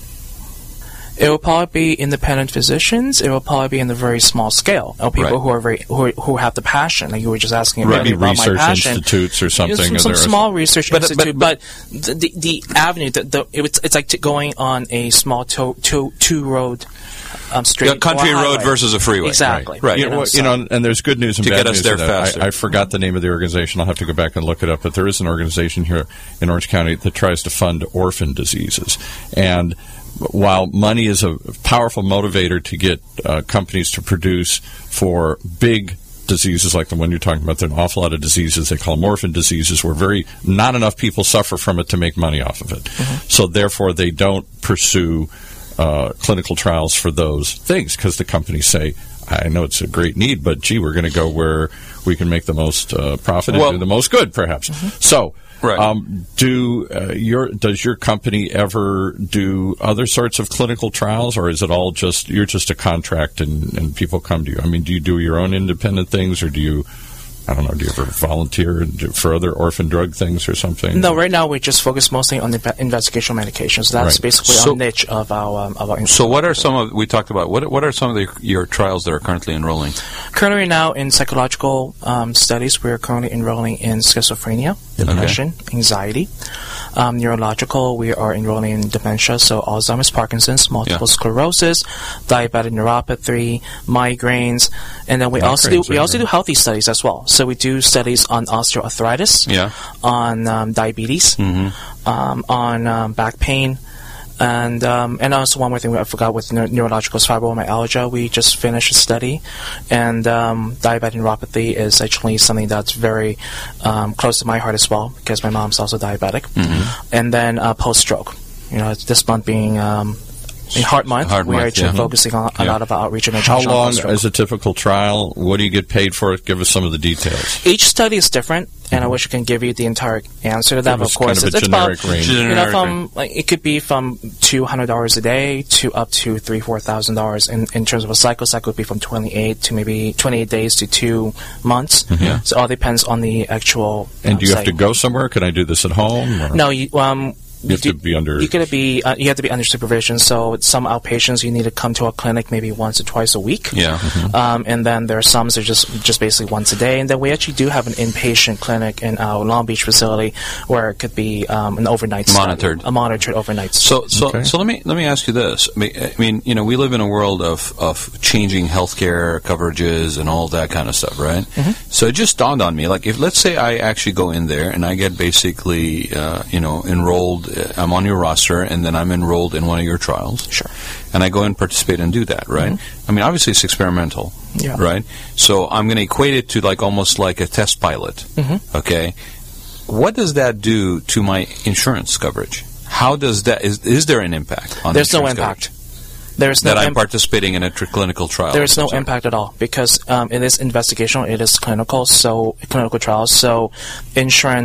Speaker 4: It will probably be independent physicians. It will probably be in the very small scale of people
Speaker 2: Right.
Speaker 4: who are very who, are, who have the passion. Like you were just asking
Speaker 3: Maybe
Speaker 4: about my
Speaker 3: research
Speaker 4: passion.
Speaker 3: institutes or something.
Speaker 4: Some,
Speaker 3: or
Speaker 4: some
Speaker 3: there is-
Speaker 4: small research
Speaker 2: But- but-
Speaker 4: institute, but, the, the the avenue, the, the it's it's like t- going on a small two two two road um, street,
Speaker 2: A country
Speaker 4: or
Speaker 2: road
Speaker 4: highway.
Speaker 2: versus a freeway.
Speaker 4: Exactly.
Speaker 2: Right.
Speaker 3: You,
Speaker 4: You
Speaker 3: know,
Speaker 4: know,
Speaker 3: you
Speaker 4: so-
Speaker 3: know, and there's good news and
Speaker 2: To
Speaker 3: bad
Speaker 2: get us
Speaker 3: news.
Speaker 2: there
Speaker 3: in that.
Speaker 2: faster.
Speaker 3: I, I forgot the name of the organization. I'll have to go back and look it up. But there is an organization here in Orange County that tries to fund orphan diseases. And while money is a powerful motivator to get uh, companies to produce for big diseases like the one you're talking about, there are an awful lot of diseases, they call them orphan diseases, where very not enough people suffer from it to make money off of it. Mm-hmm. So therefore they don't pursue uh, clinical trials for those things because the companies say, I know it's a great need, but gee, we're going to go where we can make the most uh, profit and
Speaker 2: Well-
Speaker 3: do the most good, perhaps. Mm-hmm. So
Speaker 2: Right.
Speaker 3: Um, do uh, your does your company ever do other sorts of clinical trials, or is it all just you're just a contract and, and people come to you? I mean, do you do your own independent things, or do you? I don't know. Do you ever volunteer and do, for other orphan drug things or something?
Speaker 4: No, right now we just focus mostly on the investigational medications. That's
Speaker 3: Right.
Speaker 4: basically
Speaker 2: So-
Speaker 4: our niche of our um, of our.
Speaker 2: So what are some of, we talked about, what what are some of the, your trials that are currently enrolling?
Speaker 4: Currently right now in psychological um, studies, we're currently enrolling in schizophrenia, depression, anxiety. Um, neurological, we are enrolling in dementia, so Alzheimer's, Parkinson's, multiple
Speaker 2: Yeah.
Speaker 4: sclerosis, diabetic neuropathy, migraines, and then we also do
Speaker 3: Migraines,
Speaker 4: we also
Speaker 3: right.
Speaker 4: do healthy studies as well. So we do studies on osteoarthritis,
Speaker 2: Yeah.
Speaker 4: on um, diabetes,
Speaker 2: Mm-hmm.
Speaker 4: um, on um, back pain. And um, and also one more thing I forgot with neur- neurological fibromyalgia, we just finished a study, and um, diabetic neuropathy is actually something that's very um, close to my heart as well because my mom's also diabetic.
Speaker 2: Mm-hmm.
Speaker 4: And then uh, post-stroke, you know, this month being um, in Heart Month,
Speaker 2: Heart
Speaker 4: we
Speaker 2: Month,
Speaker 4: are actually
Speaker 2: yeah.
Speaker 4: focusing on a
Speaker 2: Yeah.
Speaker 4: lot of outreach and
Speaker 3: How
Speaker 4: education on
Speaker 3: long
Speaker 4: post-stroke.
Speaker 3: is a typical trial? What do you get paid for it? Give us some of the details.
Speaker 4: Each study is different, and I wish I can give you the entire answer to that.
Speaker 3: Give
Speaker 4: But
Speaker 3: us
Speaker 4: of course,
Speaker 3: kind of a
Speaker 4: it's, it's about
Speaker 3: generic range.
Speaker 4: you know
Speaker 2: Generic
Speaker 4: from like it could be from two hundred dollars a day to up to three four thousand dollars in in terms of a cycle. Cycle would be from twenty eight to maybe twenty eight days to two months.
Speaker 2: Yeah.
Speaker 4: So it all depends on the actual.
Speaker 3: And
Speaker 4: um,
Speaker 3: do you have to
Speaker 4: site.
Speaker 3: go somewhere? Can I do this at home? Or?
Speaker 4: No, you um.
Speaker 3: You have to be under-
Speaker 4: You gotta be. Uh, you have to be under supervision. So some outpatients, you need to come to a clinic maybe once or twice a week.
Speaker 2: Yeah.
Speaker 4: Um, and then there are some that are just just basically once a day. And then we actually do have an inpatient clinic in our Long Beach facility where it could be um, an overnight study,
Speaker 2: Monitored.
Speaker 4: a monitored overnight. study.
Speaker 2: So, so,
Speaker 3: Okay.
Speaker 2: so let me let me ask you this. I mean, I mean, you know, we live in a world of, of changing healthcare coverages and all that kind of stuff, right?
Speaker 4: Mm-hmm.
Speaker 2: So it just dawned on me, like, if let's say I actually go in there and I get basically, uh, you know, enrolled. Uh, I'm on your roster, and then I'm enrolled in one of your trials.
Speaker 4: Sure.
Speaker 2: And I go and participate and do that, right? I mean, obviously it's experimental,
Speaker 4: Yeah.
Speaker 2: right? So I'm going to equate it to like almost like a test pilot,
Speaker 4: Mm-hmm.
Speaker 2: okay? What does that do to my insurance coverage? How does that, is, is there an impact on
Speaker 4: There's no
Speaker 2: insurance
Speaker 4: impact.
Speaker 2: coverage?
Speaker 4: There's no
Speaker 2: That I'm
Speaker 4: imp-
Speaker 2: participating in a tr- clinical trial.
Speaker 4: There is
Speaker 2: of some
Speaker 4: no
Speaker 2: sort?
Speaker 4: impact at all because um, it is investigational, it is clinical, so clinical trials. So insurance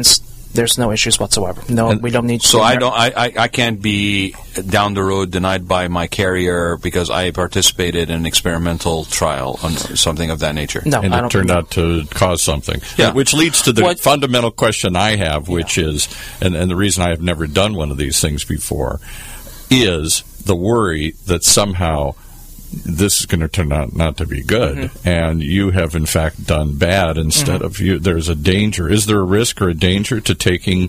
Speaker 4: There's no issues whatsoever. No,
Speaker 3: And
Speaker 4: we don't need.
Speaker 2: So
Speaker 4: to
Speaker 2: I don't. I, I, I can't be down the road denied by my carrier because I participated in an experimental trial on something of that nature.
Speaker 4: No,
Speaker 3: and
Speaker 4: I
Speaker 3: it
Speaker 4: don't
Speaker 3: turned
Speaker 4: think-
Speaker 3: out to cause something.
Speaker 2: Yeah.
Speaker 3: Which leads to the
Speaker 4: What-
Speaker 3: fundamental question I have, which is, and, and the reason I have never done one of these things before, is the worry that somehow this is going to turn out not to be good,
Speaker 4: Mm-hmm.
Speaker 3: and you have in fact done bad instead
Speaker 4: Mm-hmm.
Speaker 3: of you. There's a danger. Is there a risk or a danger to taking?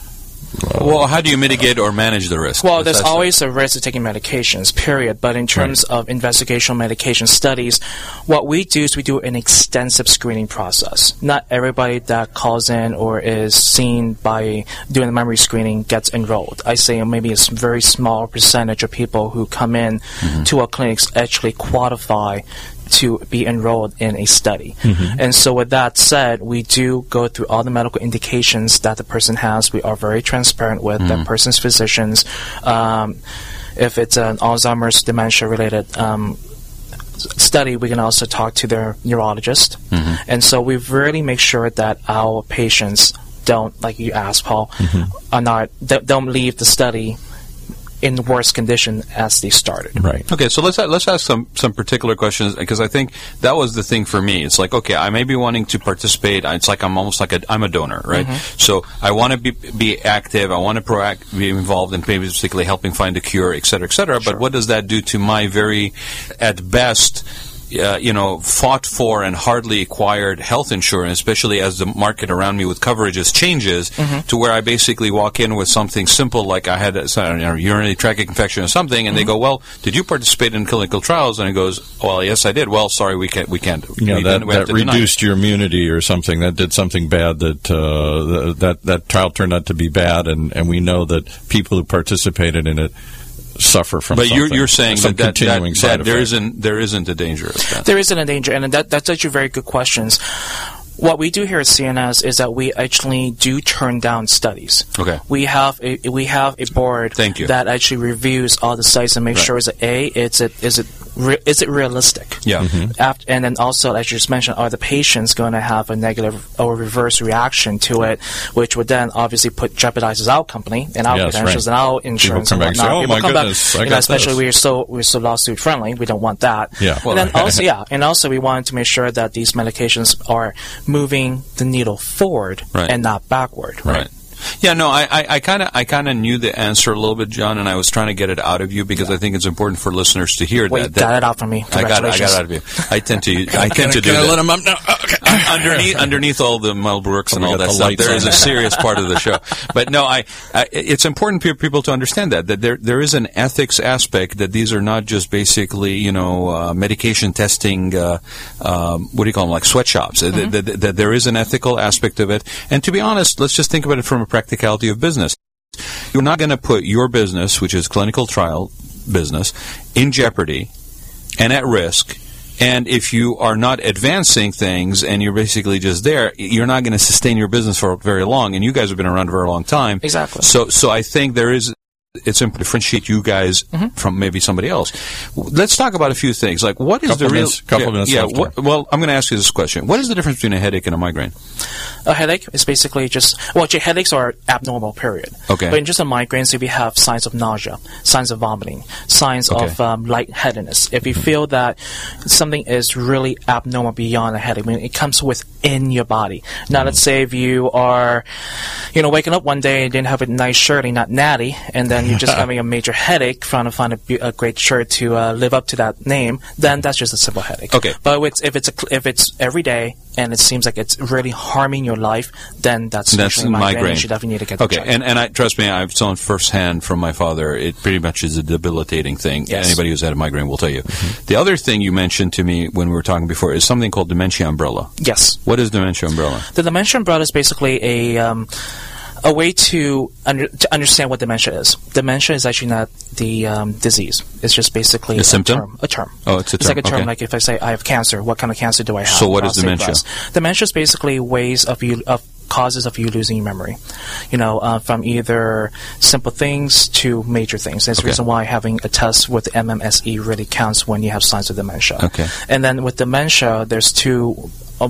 Speaker 2: Well, how do you mitigate or manage the risk?
Speaker 4: Well,
Speaker 2: That's-
Speaker 4: there's
Speaker 2: that's-
Speaker 4: always a risk of taking medications, period. But in terms of investigational medication studies, what we do is we do an extensive screening process. Not everybody that calls in or is seen by doing the memory screening gets enrolled. I say maybe a s- very small percentage of people who come in to our clinics actually qualify to be enrolled in a study. And so with that said, we do go through all the medical indications that the person has. We are very transparent with the person's physicians. Um, if it's an Alzheimer's dementia-related um, s- study, we can also talk to their neurologist. And so we really make sure that our patients don't, like you asked, Paul, are not, don't don't leave the study in worse condition as they started.
Speaker 3: Right.
Speaker 2: Okay, so let's let's ask some some particular questions because I think that was the thing for me. It's like, okay, I may be wanting to participate. It's like I'm almost like a I'm a donor, right? So I want to be be active. I want to proact, be involved in maybe particularly helping find a cure, et cetera, et cetera. But what does that do to my very, at best, Uh, you know, fought for and hardly acquired health insurance, especially as the market around me with coverages changes, to where I basically walk in with something simple like I had a, I don't know, urinary tract infection or something, and they go, "Well, did you participate in clinical trials?" And it goes, "Well, yes, I did." Well, sorry, we can't. We can't.
Speaker 3: You know,
Speaker 2: we
Speaker 3: that,
Speaker 2: we have
Speaker 3: that
Speaker 2: to deny it.
Speaker 3: reduced your immunity or something. That did something bad. That uh, that that trial turned out to be bad, and, and we know that people who participated in it suffer from.
Speaker 2: But you're
Speaker 3: something,
Speaker 2: you're saying
Speaker 3: some
Speaker 2: that, that,
Speaker 3: continuing
Speaker 2: that,
Speaker 3: side
Speaker 2: that there
Speaker 3: effect.
Speaker 2: isn't there isn't a danger of that.
Speaker 4: There isn't a danger, and that, that's actually very good questions. What we do here at C N S is that we actually do turn down studies.
Speaker 2: Okay.
Speaker 4: We have a we have a board
Speaker 2: Thank you.
Speaker 4: that actually reviews all the sites and makes
Speaker 2: Right.
Speaker 4: sure is it a it's it is it re, is it realistic?
Speaker 2: Yeah.
Speaker 4: After, and then also, as you just mentioned, are the patients going to have a negative or reverse reaction to it, which would then obviously put jeopardizes our company and our
Speaker 3: Yes,
Speaker 4: credentials
Speaker 3: right.
Speaker 4: and our insurance
Speaker 3: come
Speaker 4: and
Speaker 3: back and say,
Speaker 4: whatnot.
Speaker 3: "Oh,
Speaker 4: People
Speaker 3: my
Speaker 4: come back,
Speaker 3: goodness, I
Speaker 4: you know,
Speaker 3: got
Speaker 4: especially
Speaker 3: this."
Speaker 4: we're so we're so lawsuit friendly. We don't want that.
Speaker 3: Yeah.
Speaker 4: and then also, yeah, and also we wanted to make sure that these medications are moving the needle forward
Speaker 2: Right.
Speaker 4: and not backward.
Speaker 2: Right. Yeah, no, I I kind of I kind of knew the answer a little bit, John, and I was trying to get it out of you because I think it's important for listeners to hear
Speaker 4: Well,
Speaker 2: that.
Speaker 4: you
Speaker 2: that
Speaker 4: got it out from me.
Speaker 2: I got it. I got
Speaker 4: Congratulations.
Speaker 2: it out of you. I tend to. I tend to do
Speaker 3: Can I
Speaker 2: that.
Speaker 3: let him up now? Oh, okay.
Speaker 2: underneath underneath all the Mel Brooks and
Speaker 3: Oh, we
Speaker 2: all
Speaker 3: got
Speaker 2: that
Speaker 3: the
Speaker 2: stuff,
Speaker 3: lights
Speaker 2: there
Speaker 3: on.
Speaker 2: is a serious part of the show. But no, I, I it's important for people to understand that that there there is an ethics aspect, that these are not just basically you know uh, medication testing. Uh, um, what do you call them? Like sweatshops.
Speaker 4: Mm-hmm.
Speaker 2: That, that, that there is an ethical aspect of it. And to be honest, let's just think about it from a practicality of business. You're not going to put your business, which is clinical trial business, in jeopardy and at risk. And if you are not advancing things and you're basically just there, you're not going to sustain your business for very long. And you guys have been around a very long time.
Speaker 4: Exactly.
Speaker 2: So, so I think there is. It's important to differentiate you guys
Speaker 4: Mm-hmm.
Speaker 2: from maybe somebody else. Let's talk about a few things. Like, what is
Speaker 3: Couple
Speaker 2: the real?
Speaker 3: minutes- couple
Speaker 2: yeah,
Speaker 3: minutes
Speaker 2: yeah.
Speaker 3: left
Speaker 2: What,
Speaker 3: here.
Speaker 2: well, I'm going to ask you this question. What is the difference between a headache and a migraine?
Speaker 4: A headache is basically just, well, actually, headaches are abnormal, period.
Speaker 2: Okay.
Speaker 4: But in just a migraines, if you have signs of nausea, signs of vomiting, signs
Speaker 2: Okay.
Speaker 4: of um, lightheadedness, if you feel that something is really abnormal beyond a headache, I mean, it comes within your body. Now, let's say if you are, you know, waking up one day and didn't have a nice shirt and not natty, and then you're just having a major headache, trying to find a, bu- a great shirt to uh, live up to that name, then that's just a simple headache.
Speaker 2: Okay.
Speaker 4: But if it's, if it's, a, cl- if it's every day, and it seems like it's really harming your life, then that's,
Speaker 2: That's
Speaker 4: usually a migraine.
Speaker 2: migraine.
Speaker 4: You should definitely need to get
Speaker 2: Okay,
Speaker 4: checked.
Speaker 2: and and I trust me, I've known firsthand from my father. It pretty much is a debilitating thing.
Speaker 4: Yes.
Speaker 2: Anybody who's had a migraine will tell you. The other thing you mentioned to me when we were talking before is something called dementia umbrella.
Speaker 4: Yes.
Speaker 2: What is dementia umbrella?
Speaker 4: The dementia umbrella is basically a um, a way to under, to understand what dementia is. Dementia is actually not the um, disease. It's just basically
Speaker 2: A symptom?
Speaker 4: term. A term.
Speaker 2: Oh, it's a term.
Speaker 4: like a term.
Speaker 2: Okay.
Speaker 4: Like if I say I have cancer, what kind of cancer do I have?
Speaker 2: So what is
Speaker 4: Prostate
Speaker 2: dementia?
Speaker 4: breast. Dementia is basically ways of you of causes of you losing your memory. You know, uh, from either simple things to major things. That's
Speaker 2: Okay.
Speaker 4: the reason why having a test with M M S E really counts when you have signs of dementia.
Speaker 2: Okay.
Speaker 4: And then with dementia, there's two. Uh,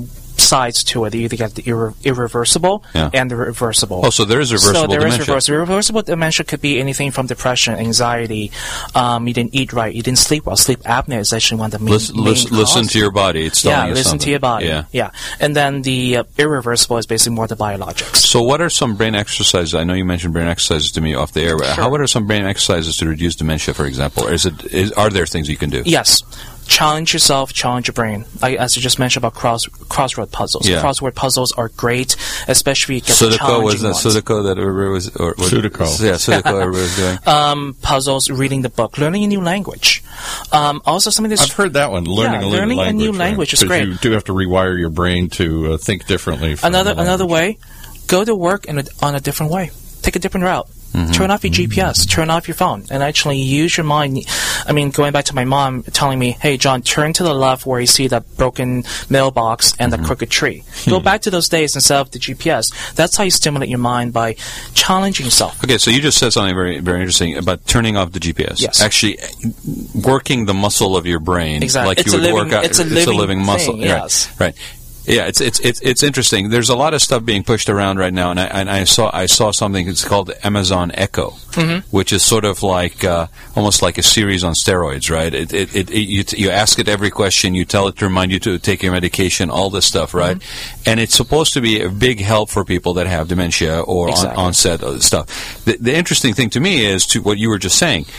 Speaker 4: sides to it. You either get the irre- irreversible
Speaker 2: Yeah.
Speaker 4: and the reversible.
Speaker 2: Oh, so there is reversible
Speaker 4: So there
Speaker 2: dementia.
Speaker 4: is reversible. Reversible dementia could be anything from depression, anxiety. Um, you didn't eat right. You didn't sleep well. Sleep apnea is actually one of the main,
Speaker 2: Listen,
Speaker 4: main
Speaker 2: listen, listen
Speaker 4: causes.
Speaker 2: to your body. It's telling
Speaker 4: Yeah,
Speaker 2: you
Speaker 4: listen
Speaker 2: something.
Speaker 4: to your body.
Speaker 2: Yeah.
Speaker 4: yeah. And then the uh, irreversible is basically more the biologics.
Speaker 2: So what are some brain exercises? I know you mentioned brain exercises to me off the air. But
Speaker 4: Sure.
Speaker 2: How what are some brain exercises to reduce dementia, for example? Or is it is, are there things you can do?
Speaker 4: Yes. Challenge yourself, challenge your brain. I, as you just mentioned about cross, crossword puzzles.
Speaker 2: Yeah.
Speaker 4: Crossword puzzles are great, especially if you get the
Speaker 2: Sudoku was
Speaker 4: challenging
Speaker 2: that
Speaker 4: ones.
Speaker 2: Sudoku that everybody was or, what-
Speaker 3: Sudoku.
Speaker 2: Yeah, Sudoku everybody was doing.
Speaker 4: Um, puzzles, reading the book, learning a new language. Um, also, something that's
Speaker 3: I've heard that one. Learning,
Speaker 4: Yeah,
Speaker 3: a,
Speaker 4: learning a
Speaker 3: language,
Speaker 4: new
Speaker 3: right?
Speaker 4: language is
Speaker 3: 'Cause
Speaker 4: great.
Speaker 3: You do have to rewire your brain to uh, think differently. From
Speaker 4: another
Speaker 3: the
Speaker 4: another
Speaker 3: language.
Speaker 4: way. Go to work in a, on a different way. Take a different route.
Speaker 2: Mm-hmm.
Speaker 4: Turn off your G P S. Turn off your phone, and actually use your mind. I mean, going back to my mom telling me, "Hey, John, turn to the left where you see that broken mailbox and
Speaker 2: Mm-hmm.
Speaker 4: the crooked tree." Go back to those days instead of the G P S. That's how you stimulate your mind, by challenging yourself.
Speaker 2: Okay, so you just said something very very interesting about turning off the G P S.
Speaker 4: Yes.
Speaker 2: Actually, working the muscle of your brain,
Speaker 4: Exactly.
Speaker 2: like
Speaker 4: It's
Speaker 2: you
Speaker 4: a
Speaker 2: would
Speaker 4: living-
Speaker 2: work out.
Speaker 4: it's a living
Speaker 2: muscle.
Speaker 4: thing,
Speaker 2: Right,
Speaker 4: yes.
Speaker 2: Right. Yeah, it's it's it's it's interesting. There's a lot of stuff being pushed around right now, and I and I saw I saw something. It's called Amazon Echo,
Speaker 4: Mm-hmm.
Speaker 2: which is sort of like uh, almost like a series on steroids, right? It it, it, it you, t- you ask it every question, you tell it to remind you to take your medication, all this stuff, right?
Speaker 4: Mm-hmm.
Speaker 2: And it's supposed to be a big help for people that have dementia or
Speaker 4: Exactly.
Speaker 2: on, onset of stuff. The, the interesting thing to me is to what you were just saying.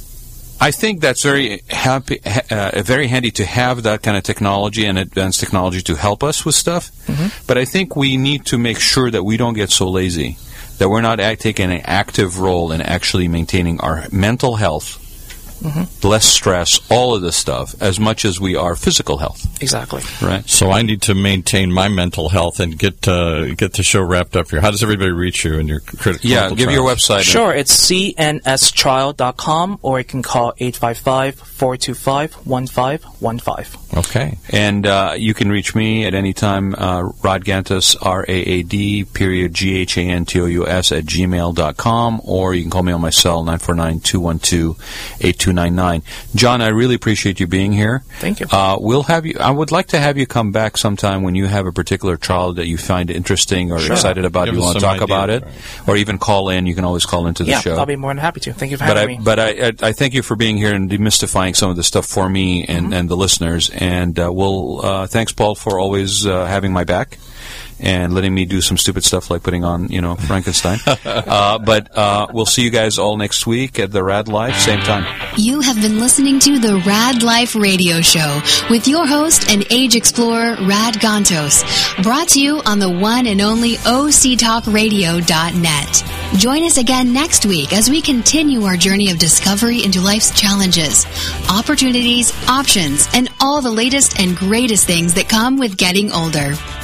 Speaker 2: I think that's very happy, uh, very handy to have that kind of technology and advanced technology to help us with stuff.
Speaker 4: Mm-hmm.
Speaker 2: But I think we need to make sure that we don't get so lazy, that we're not act- taking an active role in actually maintaining our mental health,
Speaker 4: Mm-hmm.
Speaker 2: less stress, all of this stuff, as much as we are physical health.
Speaker 4: Exactly.
Speaker 2: Right.
Speaker 3: So I need to maintain my mental health and get uh, get the show wrapped up here. How does everybody reach you in your critical?
Speaker 2: Yeah. Give your website.
Speaker 4: Sure, it's c n s trial dot com, or you can call eight five five, four two five, one five one five.
Speaker 3: Okay.
Speaker 2: And uh, you can reach me at any time, uh, Rod Gantus, R A A D, period, G H A N T O U S, at gmail dot com, or you can call me on my cell, nine four nine, two one two, eight two nine nine. John, I really appreciate you being here.
Speaker 4: Thank you.
Speaker 2: Uh, we'll have you. I would like to have you come back sometime when you have a particular child that you find interesting or
Speaker 4: Sure.
Speaker 2: excited about.
Speaker 3: Give
Speaker 2: You
Speaker 3: us
Speaker 2: want to
Speaker 3: some
Speaker 2: talk about it,
Speaker 3: ideas,
Speaker 2: or even call in. You can always call into the
Speaker 4: Yeah,
Speaker 2: show.
Speaker 4: I'll be more than happy to. Thank you for
Speaker 2: But
Speaker 4: having
Speaker 2: I,
Speaker 4: me.
Speaker 2: but I, I, I thank you for being here and demystifying some of the stuff for me and,
Speaker 4: Mm-hmm.
Speaker 2: and the listeners. And uh, we'll uh, thanks, Paul, for always uh, having my back and letting me do some stupid stuff like putting on, you know, Frankenstein. uh, but uh, we'll see you guys all next week at the Rad Life, same time.
Speaker 1: You have been listening to the Rad Life Radio Show with your host and age explorer, Rad Gantos, brought to you on the one and only O C talk radio dot net. Join us again next week as we continue our journey of discovery into life's challenges, opportunities, options, and all the latest and greatest things that come with getting older.